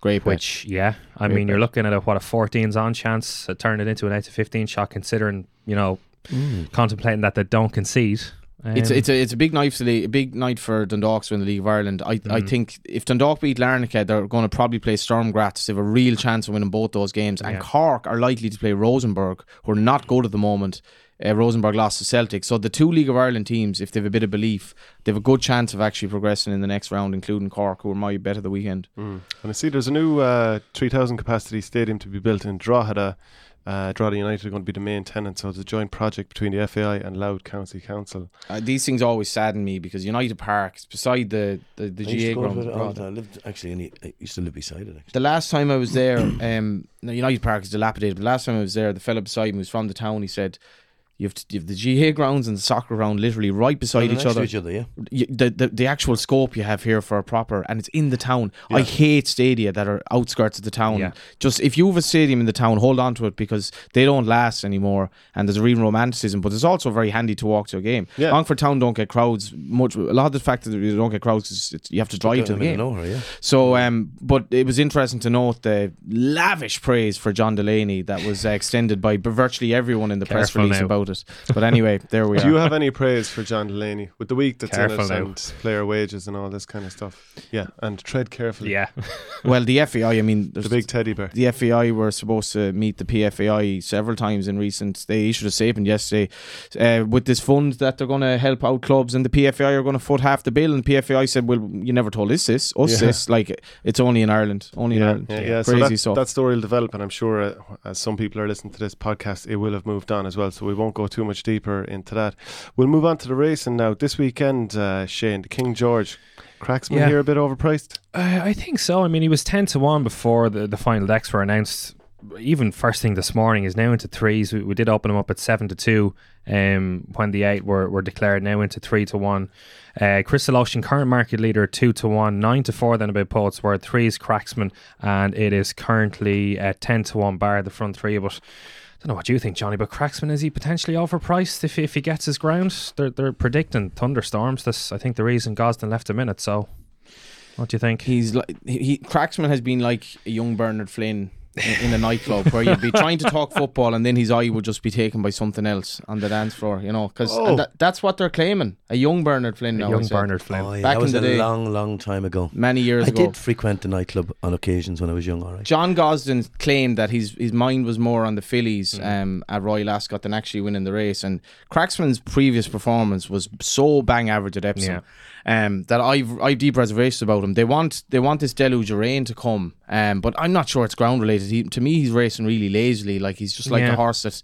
Great bet. Which, yeah, I Great mean, you're bet. looking at a, what, a fourteens on chance to turn it into an eight to fifteen shot, considering, you know, Mm. contemplating that they don't concede. Um, It's it's a it's a big night for the a big night for Dundalk to win the League of Ireland. I I Mm. think if Dundalk beat Larnaca, they're going to probably play Stormgrass. They have a real chance of winning both those games. And Yeah. Cork are likely to play Rosenborg, who are not good at the moment. Uh, Rosenborg lost to Celtic, so the two League of Ireland teams, if they have a bit of belief, they have a good chance of actually progressing in the next round, including Cork, who are my bet of the weekend. Mm. And I see there's a new uh, three thousand capacity stadium to be built in Drogheda. Uh, Drogheda United are going to be the main tenant, so it's a joint project between the F A I and Louth County Council. Uh, these things always sadden me because United Park, it's beside the the, the I used G A to go ground. to it all the Drogheda. time. I lived actually in the, I used to live beside it. Actually. The last time I was there, um, now United Park is dilapidated, but the last time I was there, the fella beside me was from the town. He said, You have, to, you have the G A grounds and the soccer ground literally right beside They're each next other. to each other, yeah. You, the, the the actual scope you have here for a proper, and it's in the town. Yeah. I hate stadia that are outskirts of the town. Yeah. Just if you have a stadium in the town, hold on to it because they don't last anymore. And there's a real romanticism, but it's also very handy to walk to a game. Yeah. Longford Town don't get crowds much. A lot of the fact that you don't get crowds is it's, you have to drive to the game. Nowhere, yeah. So, um, but it was interesting to note the lavish praise for John Delaney that was uh, extended by virtually everyone in the press Careful release now. about it. But anyway, there we Do are. you have any praise for John Delaney with the week that's Careful in it now. and player wages and all this kind of stuff? Yeah, and tread carefully. yeah. Well, the F A I, I mean, The there's big teddy bear. the F A I were supposed to meet the P F A I several times in recent. They issued a statement yesterday uh, with this fund that they're going to help out clubs, and the P F A I are going to foot half the bill. And the P F A I said, "Well, you never told us this, us Yeah. this. Like it's only in Ireland, only in Yeah, Ireland. yeah, yeah. So Crazy that, stuff. that story will develop, and I'm sure uh, as some people are listening to this podcast, it will have moved on as well. So we won't go too much deeper into that. We'll move on to the racing now. This weekend, uh, Shane, the King George, Cracksman Yeah. here a bit overpriced. Uh, I think so. I mean, he was ten to one before the, the final decks were announced. Even first thing this morning is now into threes. We, we did open him up at seven to two um, when the eight were, were declared, now into three to one. Uh, Crystal Ocean, current market leader, two to one, nine to four then about Poets Word, three is Cracksman, and it is currently uh, ten to one bar the front three. But I don't know what you think, Johnny, but Cracksman, is he potentially overpriced if if he gets his ground? They're, they're predicting thunderstorms. This, I think, the reason Gosden left him in it. So, what do you think? He's like he, he Cracksman has been like a young Bernard Flynn in, in a nightclub where you'd be trying to talk football and then his eye would just be taken by something else on the dance floor, you know, because Oh. that, that's what they're claiming. A young Bernard Flynn now. young I said. Bernard Flynn. Oh, yeah, Back that was in the a day. long, long time ago. Many years I ago. did frequent the nightclub on occasions when I was young, all right. John Gosden claimed that his his mind was more on the fillies Mm. um, at Royal Ascot than actually winning the race. And Cracksman's previous performance was so bang average at Epsom um, that I've I've deep reservations about him. They want they want this Deluge of Rain to come, um, but I'm not sure it's ground related. He, to me, he's racing really lazily. Like he's just like Yeah. the horse that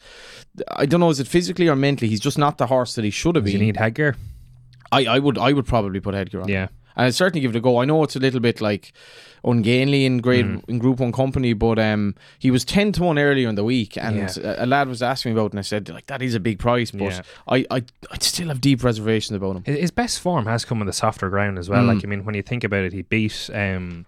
I don't know, is it physically or mentally? He's just not the horse that he should have Does he been. need headgear? I, I would I would probably put headgear on. Yeah. And I'd certainly give it a go. I know it's a little bit like ungainly in grade Mm. in Group One company, but um, he was ten to one earlier in the week, and Yeah. a, a lad was asking me about it, and I said like that is a big price, but Yeah. I I I still have deep reservations about him. His his best form has come on the softer ground as well. Mm. Like, I mean, when you think about it, he beat, um,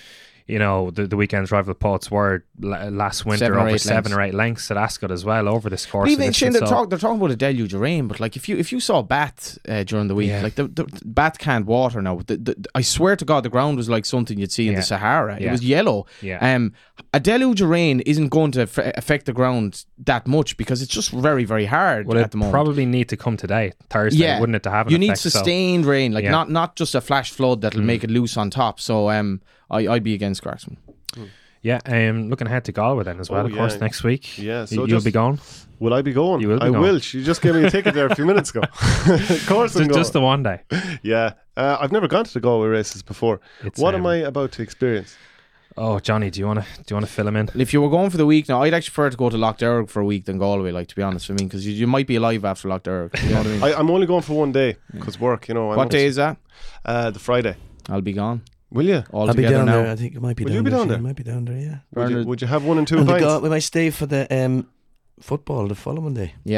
you know, the, the weekend's rival Poets Word la- last winter Seven or over eight seven lengths. or eight lengths at Ascot as well over this course. But of even this Shane, thing. they're, So- talk, they're talking about a deluge of rain, but like if you if you saw Bath uh, during the week, Yeah. like the, the, the Bath can't water now. The, the, I swear to God, the ground was like something you'd see in Yeah. the Sahara. It Yeah. was yellow. Yeah. Um, a deluge of rain isn't going to f- affect the ground that much because it's just very very hard Well, at it the moment. probably need to come today, Thursday, Yeah. wouldn't it, to have an You need effect, so- sustained rain, like Yeah. not not just a flash flood that'll Mm. make it loose on top. So um, I I'd be against Cracksman. Yeah, um, looking ahead to Galway then as well, Oh, of course, yeah. next week. Yeah, Y- so you'll just- be going? Will I be going? You will be I going. will. She just gave me a ticket there a few minutes ago. Of course I'm Just, going. just the one day. Yeah. Uh, I've never gone to the Galway races before. It's, What um, am I about to experience? Oh, Johnny, do you want to do you want to fill him in? If you were going for the week now, I'd actually prefer to go to Lough for a week than Galway. Like to be honest, I mean, because you, you might be alive after Lough. You know what I mean? I, I'm only going for one day because work, you know. I'm what up- day is that? Uh, the Friday. I'll be gone Will you? I'll be altogether down now. there. I think it might be Will down you be there. down Shane. there? Might be down there, yeah. Would you, Bernard- would you have one and two And the pints? Ga- we might stay for the um, football the following day. Yeah,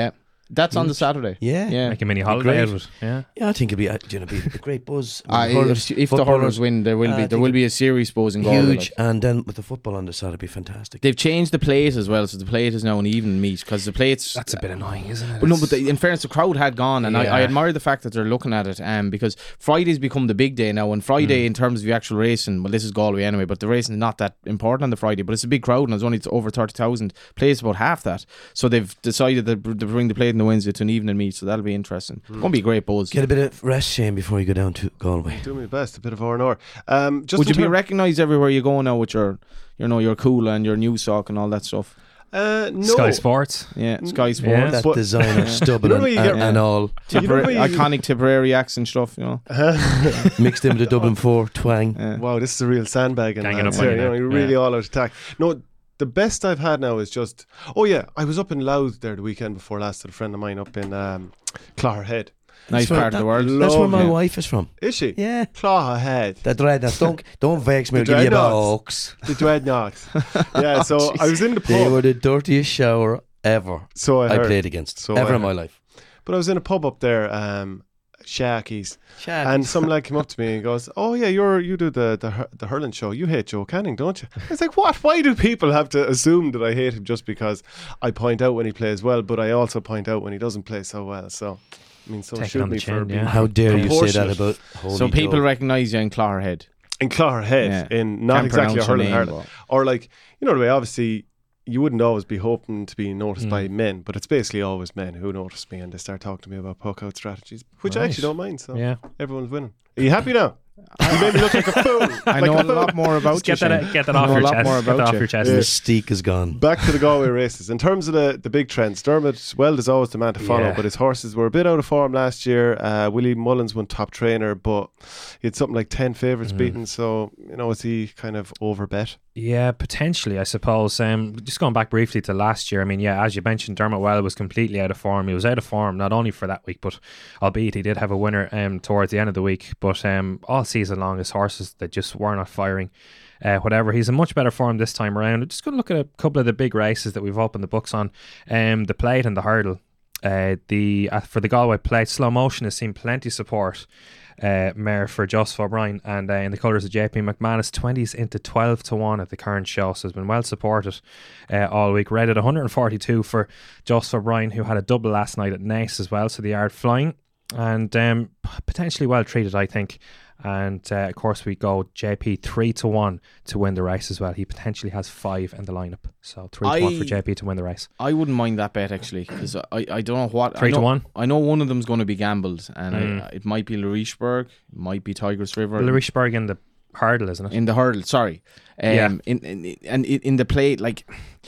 That's on the Saturday. Yeah. Yeah. Like a mini Be holiday great. out of it. Yeah. Yeah, I think it'll be, uh, you know, be a great buzz. Uh, The hurlers, if, if the footballers, hurlers win, there will uh, be I there think will be a series, suppose, in Galway. huge, like. and then with the football on the side, it'd be fantastic. They've changed the plate as well, so the plate is now an even meet because the plates. That's a bit annoying, isn't it? But no, but the, in fairness, the crowd had gone, and I, I Yeah. admire the fact that they're looking at it. Um, because Friday's become the big day now, and Friday, Mm. in terms of the actual racing, well, this is Galway anyway, but the racing is not that important on the Friday. But it's a big crowd, and there's only over thirty thousand. Plays about half that, so they've decided that to bring the plate in the Wednesday to an evening meet. So that'll be interesting. It's going to be a great buzz. Get a bit of rest, Shane, before you go down to Galway. Do my best, a bit of R and R. Um, just Would in you be term- recognised everywhere you go now with your, you know, your Coola and your news sock and all that stuff? Uh, no. Sky Sports. Yeah, Sky Yeah. Sports. That But- designer stubble You know and, where you and, get- and all You know Tipper- where you- iconic Tipperary accent stuff, you know. mixed in with the Dublin four twang. Yeah. Wow, this is a real sandbagging. Ganging lads up on here, you you know, now. you're really Yeah. all out of attack. No, the best I've had now is just. Oh yeah, I was up in Louth there the weekend before last with a friend of mine up in um, Clogherhead. Nice That's where- part of the world. That's where Love my it. wife is from. Is she? Yeah. Clogherhead. The dreadnoughts. Don't, don't vex me. I'll The give you a Dreadnoughts. box. The Dreadnoughts. Yeah, so Oh, I was in the They pub. were the dirtiest shower ever So I, I heard. played against. So ever I in my heard. life. But I was in a pub up there, um, Sharkies, Shag. and some lad came up to me and goes, "Oh yeah, you're you do the the hur- the hurling show. You hate Joe Canning, don't you?" I was like, "What? Why do people have to assume that I hate him just because I point out when he plays well, but I also point out when he doesn't play so well?" So, I mean, so Take it shoot on the me for chin, being yeah. How dare you say that proportionate. about Holy So people Joe. recognise you in Clogherhead. in Clogherhead, Yeah. in not Can't exactly a pronounce your hurling name, hurling, but- or like you know the way obviously. You wouldn't always be hoping to be noticed Mm. by men, but it's basically always men who notice me and they start talking to me about puck out strategies, which I Right. actually don't mind. So Yeah. everyone's winning. Are you happy now? You made me look like a fool. I Like know a a fool. lot more about Just get you, that, Shane. get that I off know your a lot chest. more Get that about off you. your chest. Yeah. The steak is gone. Back to the Galway races. In terms of the, the big trends, Dermot Weld is always the man to follow, Yeah. but his horses were a bit out of form last year. Uh, Willie Mullins won top trainer, but he had something like ten favourites Mm. beaten. So, you know, is he kind of over bet? Yeah, potentially, I suppose. Um, just going back briefly to last year, I mean, yeah, as you mentioned, Dermot Well was completely out of form. He was out of form not only for that week, but albeit he did have a winner um, towards the end of the week. But um, all season long, his horses, they just were not firing. Uh, whatever, he's in much better form this time around. Just going to look at a couple of the big races that we've opened the books on. Um, the plate and the hurdle. Uh, the uh, for the Galway plate, Slow Motion has seen plenty support. Uh, mare for Joseph O'Brien, and uh, in the colours of J P McManus, twenties into twelve to one at the current show, so has been well supported uh, all week. Rated one hundred forty-two for Joseph O'Brien, who had a double last night at Naas as well, so the yard flying, and um, potentially well treated, I think. And uh, of course, we go J P three to one to win the race as well. He potentially has five in the lineup, so three to one for I- J P to win the race. I wouldn't mind that bet actually because I, I don't know what Three I to know, one. I know one of them's going to be gambled, and Mm. I, it might be Larichburg, it might be Tigers River. Larichburg in the hurdle, isn't it? in the hurdle. Sorry, um, Yeah. In, in and in, in the plate, like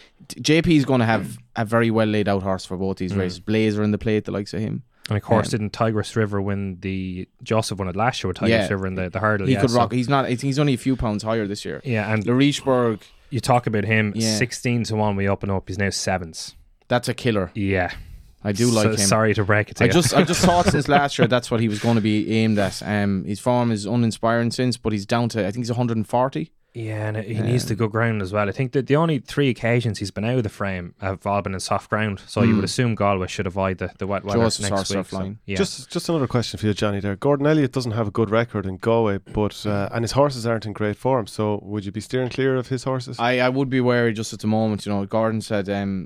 J P is going to have a very well laid out horse for both these Mm. races. Blazer in the plate, the likes of him. And of course, Um, didn't Tigris River win the Joseph won it last year with Tigris Yeah. River in the, the hurdle? He yeah, could so- rock. He's not. I think he's only a few pounds higher this year. Yeah, and Larichburg, you talk about him, Yeah. sixteen to one. We open up. He's now sevens. that's a killer. Yeah, I do like So- him. Sorry to break it to I you. just I just thought since last year that's what he was going to be aimed at. Um, his form is uninspiring since, but he's down to I think he's one hundred forty. yeah, and he needs Um, the good ground as well. I think that the only three occasions he's been out of the frame have all been in soft ground. So you Mm. would assume Galway should avoid the, the wet weather Joseph's next horse are week. So, flying. yeah. Just just another question for you, Johnny, there. Gordon Elliott doesn't have a good record in Galway, but uh, and his horses aren't in great form. So would you be steering clear of his horses? I, I would be wary just at the moment. You know, Gordon said, um,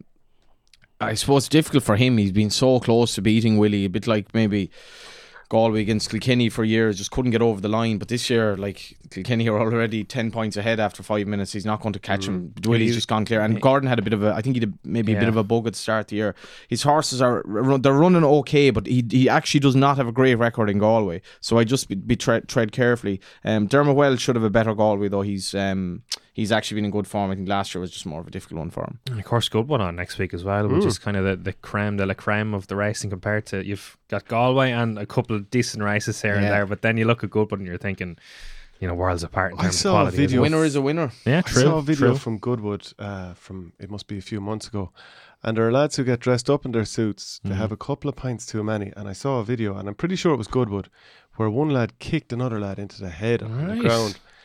I suppose it's difficult for him. He's been so close to beating Willie, a bit like maybe Galway against Kilkenny for years, just couldn't get over the line. But this year, like Kilkenny are already ten points ahead after five minutes. He's not going to catch him. Willie's just gone clear. And Gordon had a bit of a, I think he had maybe a bit Yeah. of a bug at the start of the year. His horses are they're running okay, but he he actually does not have a great record in Galway. So I just be, be tread, tread carefully. Um, Dermot Well should have a better Galway though. He's um he's actually been in good form. I think last year was just more of a difficult one for him. And of course, good one on next week as well, which Mm. is kind of the, the creme de la creme of the racing compared to you've got Galway and a couple of decent races here and Yeah. there, but then you look at Goodwood and you're thinking, you know, worlds apart in I terms saw of a quality. isn't video- it? Winner is a winner. Yeah, I true. saw a video true. from Goodwood uh, from it must be a few months ago, and there are lads who get dressed up in their suits. They Mhm. have a couple of pints too many, and I saw a video, and I'm pretty sure it was Goodwood, where one lad kicked another lad into the head on Right. the ground.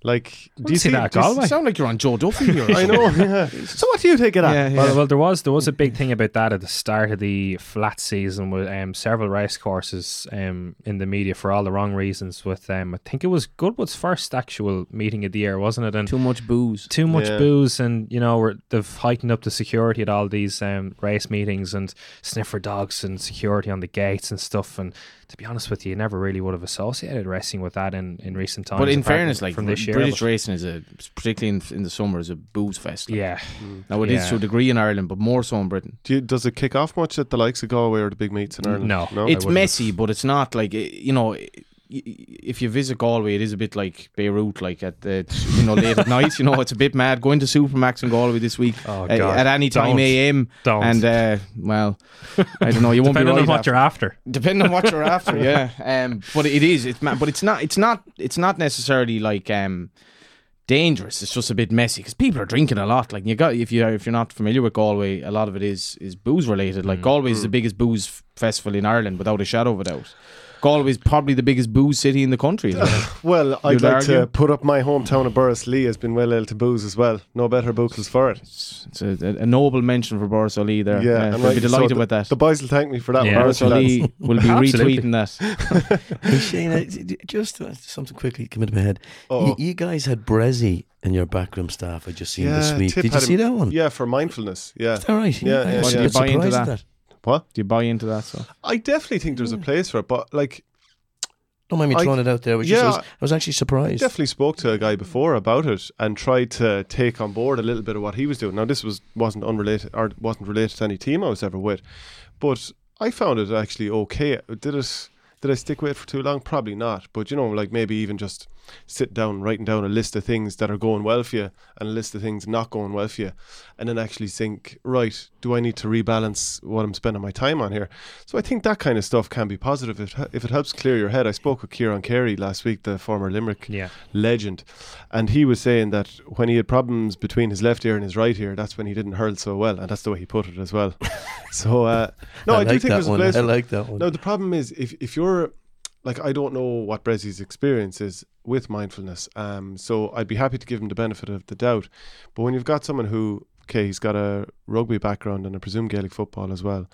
Like, I do you see that at do you Galway. You sound like you're on Joe Duffy here. I know. Yeah. So what do you take of that? Yeah, yeah. Well, well, there was there was a big thing about that at the start of the flat season with um, several race courses um, in the media for all the wrong reasons. With um, I think it was Goodwood's first actual meeting of the year, wasn't it? And Too much booze. too much Yeah. booze, and you know we're, they've heightened up the security at all these um, race meetings and sniffer dogs and security on the gates and stuff. And to be honest with you, you never really would have associated racing with that in, in recent times. But in apart fairness, from- like from this year, British but- racing is a, particularly in, in the summer, is a booze fest. Like. yeah, Now it is Yeah. to a degree in Ireland, but more so in Britain. Do you, does it kick off much at the likes of Galway or the big meets in Ireland? No. no. It's wouldn't. messy, but it's not like eh, you know. eh, y- If you visit Galway, it is a bit like Beirut, like at the you know late at night. You know, it's a bit mad. Going to Supermax in Galway this week Oh, uh, God. at any time Don't. A M. Don't. And uh, well, I don't know. You won't be depending right on what after. you're after. Depending on what you're after, yeah. Um, but it is. It's ma- but it's not. It's not. It's not necessarily like um, dangerous. It's just a bit messy because people are drinking a lot. Like you got if you if you're not familiar with Galway, a lot of it is is booze related. Like Galway is the biggest booze f- festival in Ireland, without a shadow of a doubt. Galway is probably the biggest booze city in the country. As well. Well, I'd You'd like argue? to put up my hometown of Borris-Lee has been well able to booze as well. No better buckles for it. It's, it's a, a noble mention for Boris O'Lee there. Yeah, Yeah, and I'll be rightly so. delighted The- with that. The boys will thank me for that. Yeah. one. Boris Lads. O'Lee will be Absolutely. retweeting that. Hey, Shane, I- d- just uh, something quickly came into my head. Uh-oh. You, you guys had Brezzy in your backroom staff. I just seen Yeah, this week. Tip Did you had see him- that one? Yeah, for mindfulness. Yeah. Is that right? Yeah, I yeah, was yeah. a bit Do you buy into surprised at that? What? Do you buy into that? So I definitely think there's a place for it, but like, Don't mind me I- throwing it out there. But yeah, just, I, was, I was actually I surprised. definitely spoke to a guy before about it and tried to take on board a little bit of what he was doing. Now, this was wasn't unrelated or wasn't related to any team I was ever with, but I found it actually okay. Did it? Did I stick with it for too long? Probably not. But you know, like maybe even just sit down, writing down a list of things that are going well for you and a list of things not going well for you, and then actually think, right, do I need to rebalance what I'm spending my time on here? So I think that kind of stuff can be positive if, if it helps clear your head. I spoke with Kieran Carey last week, the former Limerick Yeah. legend, and he was saying that when he had problems between his left ear and his right ear, that's when he didn't hurl so well, and that's the way he put it as well. So uh, no, I, I, do like think that there's a one. place I for- like that one. no, the problem is if, if you're like, I don't know what Brezzy's experience is with mindfulness, um, so I'd be happy to give him the benefit of the doubt. But when you've got someone who, okay, he's got a rugby background and I presume Gaelic football as well,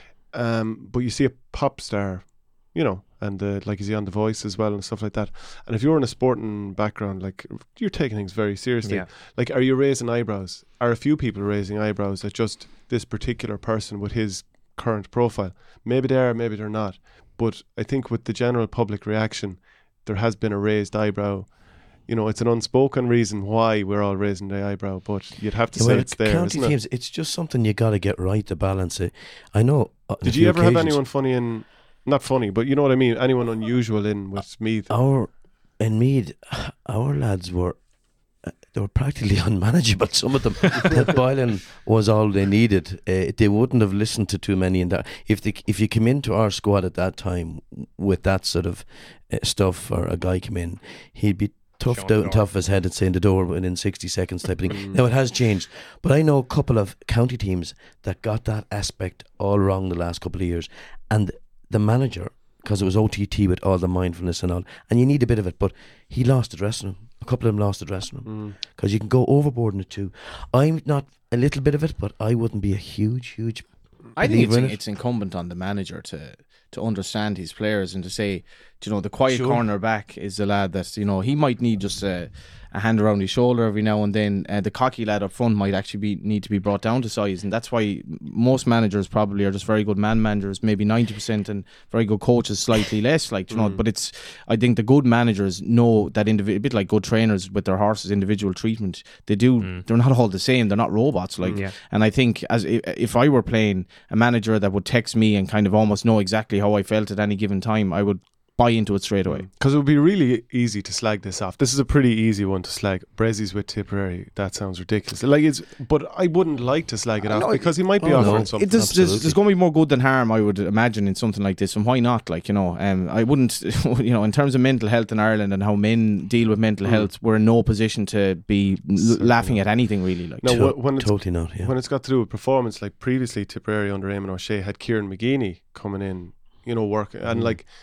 um, but you see a pop star, you know, and uh, like is he on The Voice as well and stuff like that. And if you're in a sporting background, like you're taking things very seriously. Yeah. Like, are you raising eyebrows? Are a few people raising eyebrows at just this particular person with his current profile? Maybe they are, maybe they're not. But I think with the general public reaction, there has been a raised eyebrow. You know, it's an unspoken reason why we're all raising the eyebrow, but you'd have to Yeah, say well, it's there, county isn't it? teams, it's just something you got to get right to balance it. I know. uh, on a Did few you ever have occasions- anyone funny in, not funny, but you know what I mean, anyone unusual in with Meath? Our in Mead, our lads were uh, they were practically unmanageable. Some of them, that Boylan was all they needed. Uh, they wouldn't have listened to too many. In that, if they, if you came into our squad at that time with that sort of uh, stuff, or a guy come in, he'd be toughed Showing out the and door. tough as head and saying the door within sixty seconds type of thing. Now it has changed, but I know a couple of county teams that got that aspect all wrong the last couple of years, and the manager, because it was O T T with all the mindfulness and all, and you need a bit of it, but he lost the dressing room. A couple of them lost the dressing room because you can go overboard in it too. I'm not a little bit of it, but I wouldn't be a huge, huge. I think it's, believer in it. it's incumbent on the manager to to understand his players and to say, do you know, the quiet Sure. corner back is the lad that, you know, he might need just a, a hand around his shoulder every now and then. Uh, the cocky lad up front might actually be need to be brought down to size, and that's why most managers probably are just very good man managers, maybe ninety percent, and very good coaches slightly less. Like, you know, but it's, I think the good managers know that individual, a bit like good trainers with their horses, individual treatment. They do. They're not all the same. They're not robots. Like, Yeah. and I think as if, if I were playing a manager that would text me and kind of almost know exactly how I felt at any given time, I would buy into it straight away. Because it would be really easy to slag this off. This is a pretty easy one to slag. Brezzy's with Tipperary. That sounds ridiculous. Like it's, but I wouldn't like to slag it off No, because he might be oh, offering no. something. It does, there's, Absolutely. there's going to be more good than harm, I would imagine, in something like this. And why not? Like, you know, um, I wouldn't, you know, in terms of mental health in Ireland and how men deal with mental health, we're in no position to be l- Certainly laughing not. at anything really. Like, No, To- wh- when it's totally not. Yeah. when it's got to do with performance, like previously Tipperary under Eamon O'Shea had Kieran McGeeney coming in, you know, work and like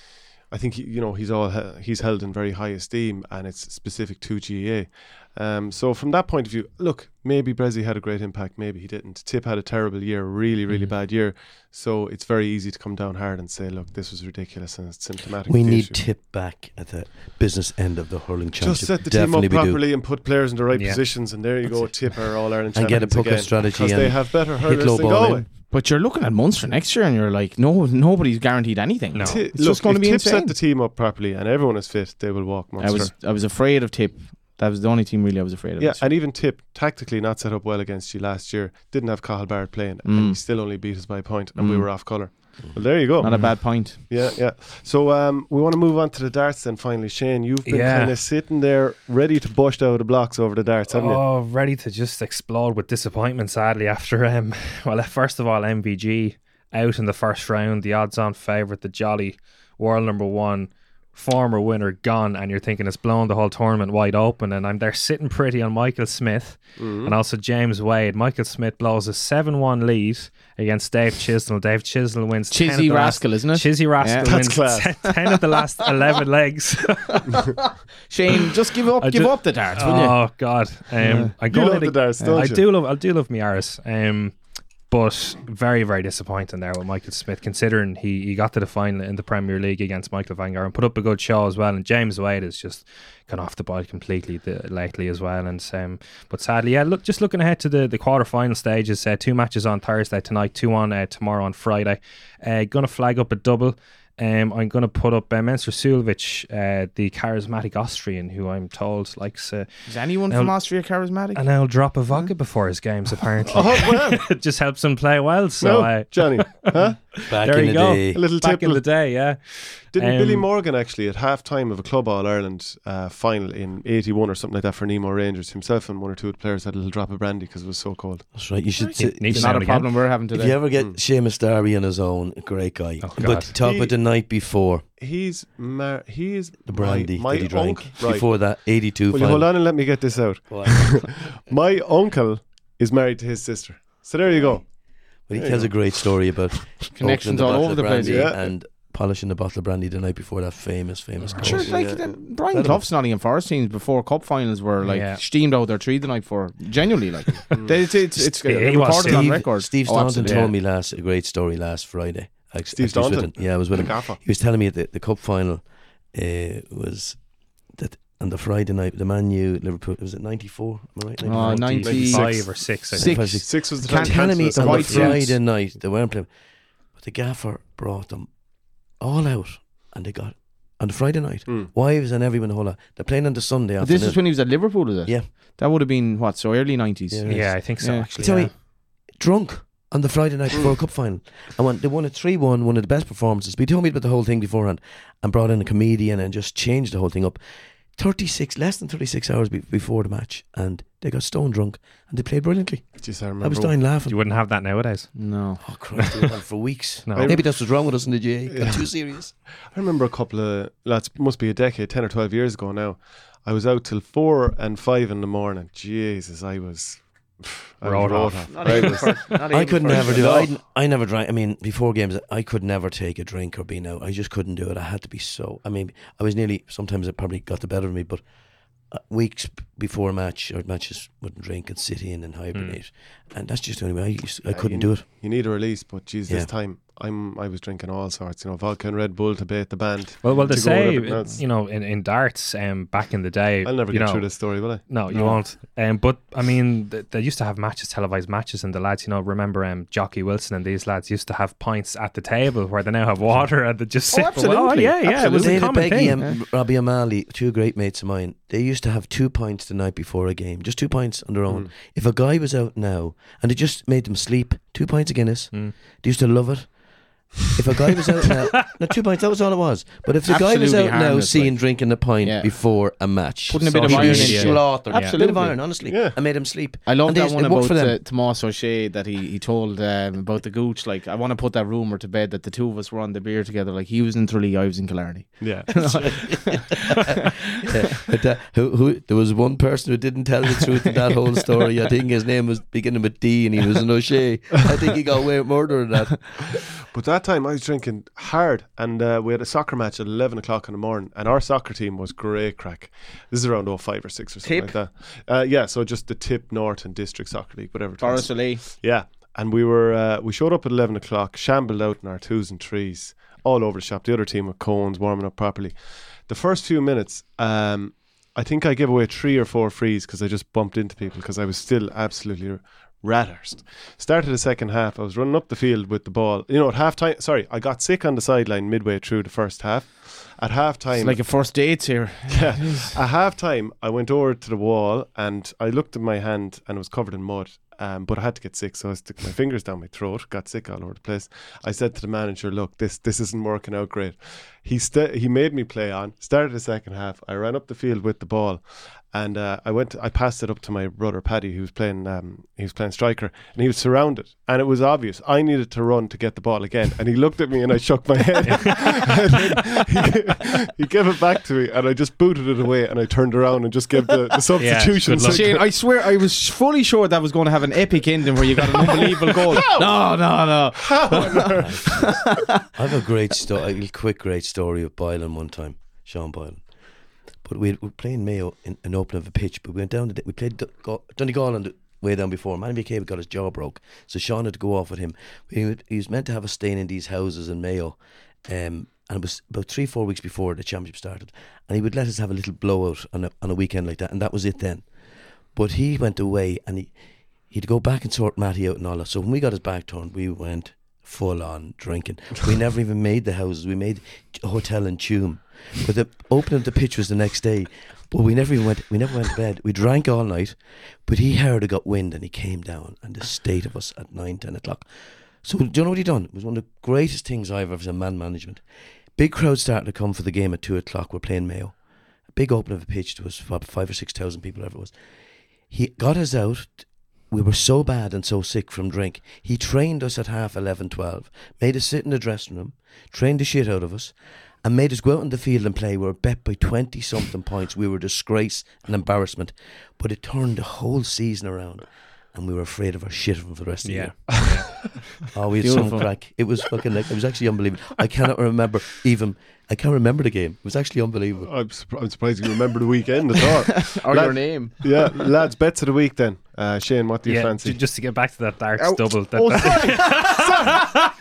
I think he, you know he's all he- he's held in very high esteem, and it's specific to G A A. Um, so from that point of view, look, maybe Brezzy had a great impact, maybe he didn't. Tip had a terrible year, really, really Mm. bad year. So it's very easy to come down hard and say, look, this was ridiculous and it's symptomatic. We of the need issue. Tip back at the business end of the hurling championship. Just set the Definitely team up we do. properly and put players in the right Yeah. positions, and there you go. Tip are all Ireland And get a champions pucker again, strategy because they and have better hit hurlers low than ball Galway. in. But you're looking at Munster next year, and you're like, no, nobody's guaranteed anything. No. Ti- It's look, just going to if be Tip insane. set the team up properly and everyone is fit, they will walk Munster. I was I was afraid of Tip. That was the only team really I was afraid of. Yeah, this year. and even Tip, tactically not set up well against you last year, didn't have Cathal Barrett playing, and Mm. he still only beat us by a point, and we Mm. were off colour. Well, there you go. Not a bad point. Yeah, yeah. So um, we want to move on to the darts then finally. Shane, you've been Yeah. kind of sitting there ready to bust out of the blocks over the darts, haven't you? Oh, ready to just explode with disappointment, sadly, after, um, well, first of all, M V G out in the first round, the odds-on favourite, the jolly world number one, former winner gone, and you're thinking it's blown the whole tournament wide open, and I'm there sitting pretty on Michael Smith Mhm. and also James Wade. Michael Smith blows a seven one lead against Dave Chisnell. Dave Chisnell wins ten of Chizzy the last- Rascal, isn't it? Chizzy Rascal Yeah. That's wins class. ten of the last eleven legs. Shane, just give up, I give ju- up the darts, will you? Oh God, um, Yeah. I You go love ahead the and- darts, don't I you? do love, I do love Miaris, um, but very, very disappointing there with Michael Smith, considering he, he got to the final in the Premier League against Michael Vanguard and put up a good show as well. And James Wade has just gone off the boil completely the, lately as well. And um, but sadly, yeah, look, just looking ahead to the the quarter final stages. Uh, two matches on Thursday tonight, two on uh, tomorrow on Friday. Uh, gonna flag up a double. Um, I'm going to put up uh, Mensur Suljovic, uh, the charismatic Austrian, who I'm told likes uh, Is anyone Now- from Austria charismatic? an old drop of vodka before his games, apparently. Oh, well. It just helps him play well. So No, uh, Johnny, huh? Back There in you the go. day. A little back in tipple. the day, yeah. Didn't Um, Billy Morgan actually at half time of a Club All Ireland uh, final in eighty-one or something like that for Nemo Rangers, himself and one or two of the players had a little drop of brandy because it was so cold. That's right. You should. Need- sit- need It's to not sound a again. problem we're having if today. you ever get Mm. Seamus Darby on his own, a great guy. Oh, but God. talk He- about the night before He's mar- he is the brandy my, my that he drank. uncle. Right. Before that, eighty-two. Will you hold on and let me get this out? Well, My uncle is married to his sister. So there you go. he There you tells go. a great story about Connections opening the all bottle over of the place, brandy yeah. and polishing the bottle of brandy the night before that famous, famous. Sure, Sure, course. like Yeah. the, Brian Clough's Nottingham Forest teams before cup finals were like Yeah. steamed out their tree the night before. Genuinely, like they, it's it's, it's Yeah, uh, he was recorded on Steve, record. Steve Oh, Staunton absolutely. told yeah. me last a great story last Friday. I, Steve I was with Staunton? him. Yeah, I was with The him. gaffer. He was telling me that the cup final uh, was that on the Friday night, the Man U Liverpool, was it ninety-four? Am I right? Oh, ninety-four? ninety- Five or six, I Six. think. Six. Six was the Can't time telling me cancelled on us. the White Friday suits. night they weren't playing, but the gaffer brought them all out, and they got on the Friday night. Hmm. Wives and everyone, the whole lot. They're playing on the Sunday But afternoon. this is when he was at Liverpool, is it? Yeah. That would have been what? So early nineties. Yeah. Yeah, I think so, Yeah. actually. Tell yeah. me, drunk on the Friday night before a cup final, and when they won a three one, one of the best performances. But he told me about the whole thing beforehand, and brought in a comedian and just changed the whole thing up. Thirty-six, less than thirty-six hours be- before the match, and they got stone drunk, and they played brilliantly. Jeez, I I remember. was dying laughing. You wouldn't have that nowadays. No. Oh Christ, they were on for weeks. No. Maybe that's what's wrong with us in the G A A. Got too serious. I remember a couple of lads, must be a decade, ten or twelve years ago now. I was out till four and five in the morning. Jesus, I was. I was Road road off. off. Not I even was- for- not I even could for- never do No. it. I, I never drank. I mean, before games, I could never take a drink or be out. I just couldn't do it. I had to be so. I mean, I was nearly. Sometimes it probably got the better of me, but uh, weeks b- before a match or matches, wouldn't drink and sit in and hibernate, and that's just the only way. I, used, I Yeah, couldn't you, do it. You need a release, but geez, Yeah. this time I'm I was drinking all sorts. You know, vodka and Red Bull to bait the band. Well, well, they to go with say, everything else. you know, in, in darts, um, back in the day, I'll never you get know, through this story, will I? No, you No. won't. Um, but I mean, th- they used to have matches, televised matches, and the lads, you know, remember um, Jockey Wilson and these lads used to have pints at the table where they now have water and they just Oh, sit. for- Oh, absolutely. yeah, yeah, it was a David common Beggy thing. and Robbie O'Malley, two great mates of mine, they used to have two pints the night before a game, just two pints on their own. Mm. If a guy was out now and it just made them sleep, two pints of Guinness, Mm. they used to love it. If a guy was out now, no, two pints, that was all it was. But if the guy was Absolutely out now harmless, seeing like. drinking a pint Yeah. before a match, Putting a bit of Social he'd iron be in media. it. slaughtered. Yeah. A bit of Absolutely. iron, honestly. Yeah. I made him sleep. I love And that they- one it worked about for them. uh, Tomas O'Shea that he, he told um, about the gooch. Like, I want to put that rumour to bed that the two of us were on the beer together. Like, he was in Tralee, I was in Killarney. Yeah. Yeah, but that- who, who, there was one person who didn't tell the truth in that whole story. I think his name was beginning with D and he was an O'Shea. I think he got away with murder in that. But that that time I was drinking hard, and uh, we had a soccer match at eleven o'clock in the morning, and our soccer team was great crack. This is around oh five or six or something Tip? like that. Uh, yeah, so just the Tip North and District Soccer League, whatever it was. Forest Lee. Yeah, and we were uh, we showed up at eleven o'clock, shambled out in our twos and threes, all over the shop. The other team with cones warming up properly. The first few minutes, um, I think I gave away three or four frees because I just bumped into people because I was still absolutely rattled. Started the second half, I was running up the field with the ball. You know, at half time, sorry, I got sick on the sideline midway through the first half. At half time, It's like a first date here. yeah, at half time, I went over to the wall and I looked at my hand and it was covered in mud. Um, but I had to get sick, so I stuck my fingers down my throat, got sick all over the place. I said to the manager, look, this this isn't working out great. He st- he made me play on, started the second half. I ran up the field with the ball, and uh, I went. To, I passed it up to my brother Paddy, who was playing. Um, he was playing striker, and he was surrounded, and it was obvious I needed to run to get the ball again. And he looked at me, and I shook my head. And then he, he gave it back to me, and I just booted it away, and I turned around and just gave the, the substitution. good luck. Shane, I swear I was fully sure that was going to have an epic ending where you got an unbelievable goal. No, no, no. I have a great story, a quick great story of Boylan one time, Sean Boylan. But we were playing Mayo in an opening of a pitch, but we went down, the, we played Go- Donegal on the way down before. Manny McCabe got his jaw broke, so Sean had to go off with him. He, he was meant to have a staying in these houses in Mayo, um, and it was about three, four weeks before the championship started, and he would let us have a little blowout on a, on a weekend like that, and that was it then. But he went away, and he he'd go back and sort Matty out and all that. So when we got his back turned, we went full on drinking. We never even made the houses. We made a hotel in Tuam. But the opening of the pitch was the next day. But we never even went. We never went to bed. We drank all night. But he heard it got wind, and he came down. And the state of us at nine, ten o'clock. So do you know what he done? It was one of the greatest things I've ever seen in man management. Big crowd started to come for the game at two o'clock. We're playing Mayo. A big opening of a pitch. There was five or six thousand people. Whatever it was. He got us out. We were so bad and so sick from drink. He trained us at half eleven, twelve. Made us sit in the dressing room. Trained the shit out of us. And made us go out in the field and play. We were bet by twenty-something points. We were a disgrace and embarrassment. But it turned the whole season around. And we were afraid of our shit for the rest of the Yeah. year. yeah. Oh, we had Beautiful. some crack. It was fucking like, it was actually unbelievable. I cannot remember even, I can't remember the game. It was actually unbelievable. I'm, surpri- I'm surprised you remember the weekend at all. Or Lad- your name. Yeah, lads, bets of the week then. Uh, Shane, what do you Yeah, fancy? ju- just to get back to that darts Oh, double. That, oh, that,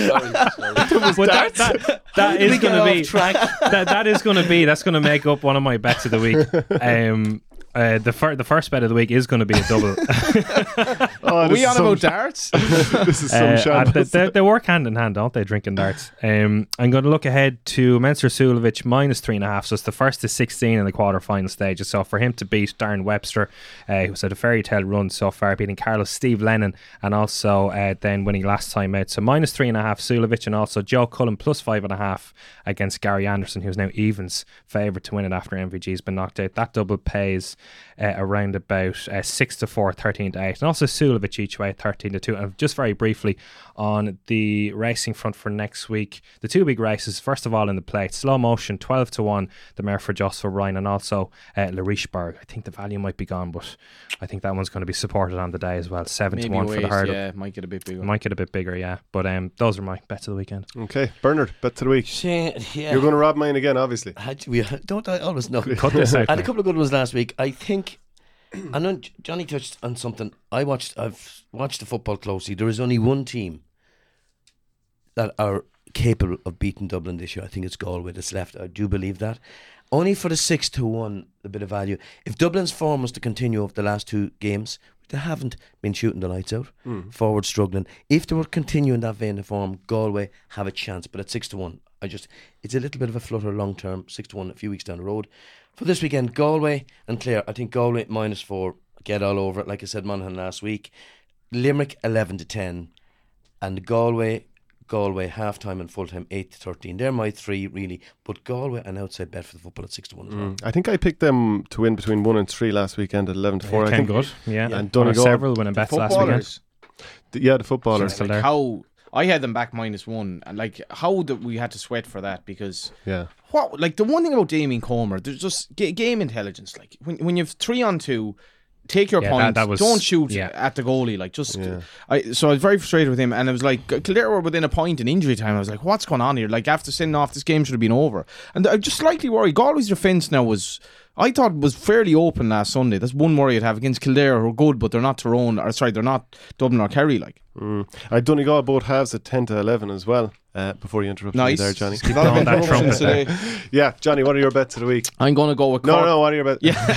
but that, that, that is going to be that, that is going to be that's going to make up one of my bets of the week. Um, uh, the fir- the first bet of the week is going to be a double. Oh, Are this we is on some- about darts? This is some Uh, and shambles. they, they, they work hand in hand, don't they? Drinking darts. Um, I'm going to look ahead to Menser Sulovic minus three and a half. So it's the first to sixteen in the quarter-final stages. So for him to beat Darren Webster, uh, who's had a fairy tale run so far, beating Carlos Steve Lennon, and also uh, then winning last time out. So minus three and a half Sulovic, and also Joe Cullen plus five and a half against Gary Anderson, who's now evens favourite to win it after M V G's been knocked out. That double pays uh, around about uh, six to four, thirteen to eight, and also Sulovic each way thirteen to two. And just very briefly on the racing front for next week, the two big races. First of all, in the plate, slow motion twelve to one, the mare for Joshua Ryan, and also uh, Larichburg. I think the value might be gone, but I think that one's going to be supported on the day as well. Seven Maybe to one wait, for the hurdle. yeah, might get a bit bigger. It might get a bit bigger, yeah. But um, those are my bets of the weekend. Okay, Bernard, bet of the week. Shane, yeah. You're going to rob mine again, obviously. Had we, don't I always know? Cut this out. And a mate. couple of good ones last week. I think, I know Johnny touched on something. I watched. I've watched the football closely. There is only one team that are capable of beating Dublin this year. I think it's Galway that's left. I do believe that. Only for the six to one, a bit of value. If Dublin's form was to continue over the last two games, they haven't been shooting the lights out. Mm. Forward struggling. If they were continuing that vein of form, Galway have a chance. But at six to one, I just it's a little bit of a flutter long term. Six to one, a few weeks down the road. For this weekend, Galway and Clare. I think Galway minus four. Get all over it. Like I said, Monaghan last week. Limerick eleven to ten, and Galway. Galway half time and full time eight to thirteen. They're my three really, but Galway an outside bet for the football at six to one as well. Mm. I think I picked them to win between one and three last weekend at eleven to four. I Came think. good, yeah. And One of Donegal, several winning bets last weekend. Footballers. th- yeah, the footballers. Still Like there. how I had them back minus one, and like how that we had to sweat for that because Yeah, what like the one thing about Damien Comer, there's just g- game intelligence. Like when when you've three on two, take your Yeah, point. that- that was- Don't shoot yeah. at the goalie. Like just, Yeah. I so I was very frustrated with him, and it was like Kildare were within a point in injury time. I was like, what's going on here? Like after sending off, this game should have been over. And I'm just slightly worried. Galway's defence now was, I thought, was fairly open last Sunday. That's one worry I'd have against Kildare, who are good, but they're not Tyrone, or sorry, they're not Dublin or Kerry. Like Mm. I Donegal both halves at ten to eleven as well. Uh, before you interrupt nice, me there, Johnny. A lot of blowing that interruptions trumpet today. Yeah, Johnny, what are your bets of the week? I'm going to go with No, Cork. no, what are your bets?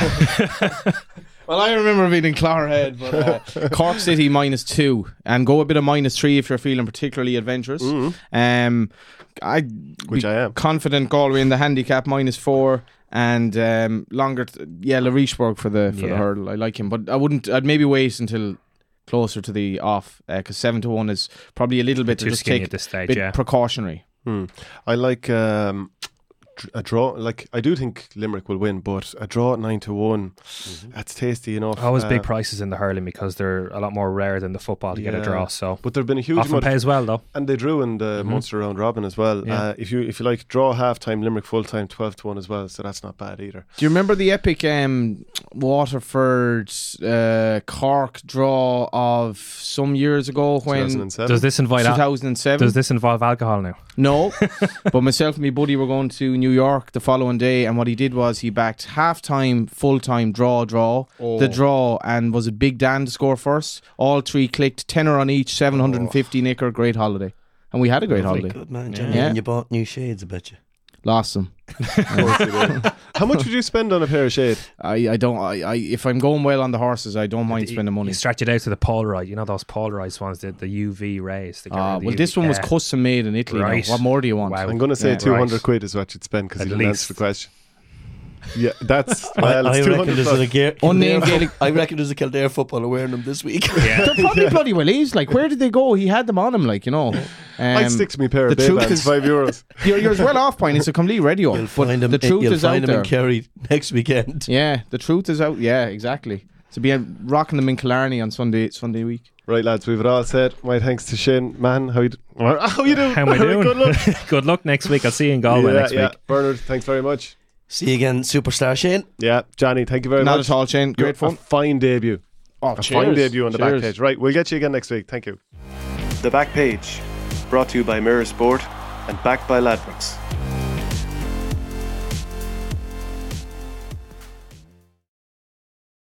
Yeah. Well, I remember being in Clonherhead, but uh, Cork City minus two, and go a bit of minus three if you're feeling particularly adventurous. Mm-hmm. Um, I Which be I am. confident Galway in the handicap minus four, and um, longer. T- yeah, Laurichburg for the for the Yeah. hurdle. I like him, but I wouldn't. I'd maybe wait until closer to the off because uh, seven to one is probably a little bit to Too just skinny take at this stage, bit yeah. precautionary. Hmm. I like um, dr- a draw. Like I do think Limerick will win, but a draw at nine to one, that's tasty enough. Always Uh, big prices in the hurling because they're a lot more rare than the football to get Yeah. a draw. So But there've been a huge often amount, of, pays well though. and they drew in the Mhm. Munster round robin as well. Yeah. Uh, if you if you like draw half time, Limerick full time, twelve to one as well. So that's not bad either. Do you remember the epic um, Waterford uh, Cork draw of some years ago when two thousand seven. Does this involve two al- thousand seven? does this involve alcohol now? No, but myself and my buddy were going to New York the following day, and what he did was he backed half time, full time, draw, draw, Oh. the draw, and was it Big Dan to score first? All three clicked, tenner on each, seven hundred fifty nicker, great holiday, and we had a great Lovely. holiday. Good man, Johnny. Yeah. And you bought new shades, I bet you. Lost them. Of course they did. How much would you spend on a pair of shade? I, I don't. I, I if I'm going well on the horses, I don't mind spending money. You stretch it out to the Polaroid. You know those Polaroid ones, the, the U V rays. that get Ah, rid of the well, U V. this one was Yeah. custom made in Italy. now. Right. What more do you want? Wow. I'm going to say Yeah. two hundred Right. quid is what you'd spend because At you didn't least. answer the question. Yeah, that's well, I, I it's two reckon hundred. there's a Ga- Unnamed Kildare Gaelic- fo- I reckon there's a Kildare footballer wearing them this week. Yeah. They're probably bloody well is. Like, where did they go? He had them on him, like, you know. Um, I'd stick to me pair of the truth Bay-Bands, is- five euros. you're, you're as well off, point. It's a complete radio. You'll But find them. the truth you'll is find out them there. in Kerry next weekend. Yeah, the truth is out. Yeah, exactly. So be uh, rocking them in Killarney on Sunday Sunday week. Right, lads, we've it all said. My thanks to Shane. Man, how you do- how you doing? How am I doing? Good luck. Good luck next week. I'll see you in Galway yeah, next yeah. week. Bernard, thanks very much. See you again, Superstar Shane. Yeah, Johnny, thank you very Not much. at all, Shane. You're Great fun. A fine debut. Oh, a cheers. fine debut on the Cheers. back page. Right, we'll get you again next week. Thank you. The Back Page, brought to you by Mirror Sport and backed by Ladbrokes.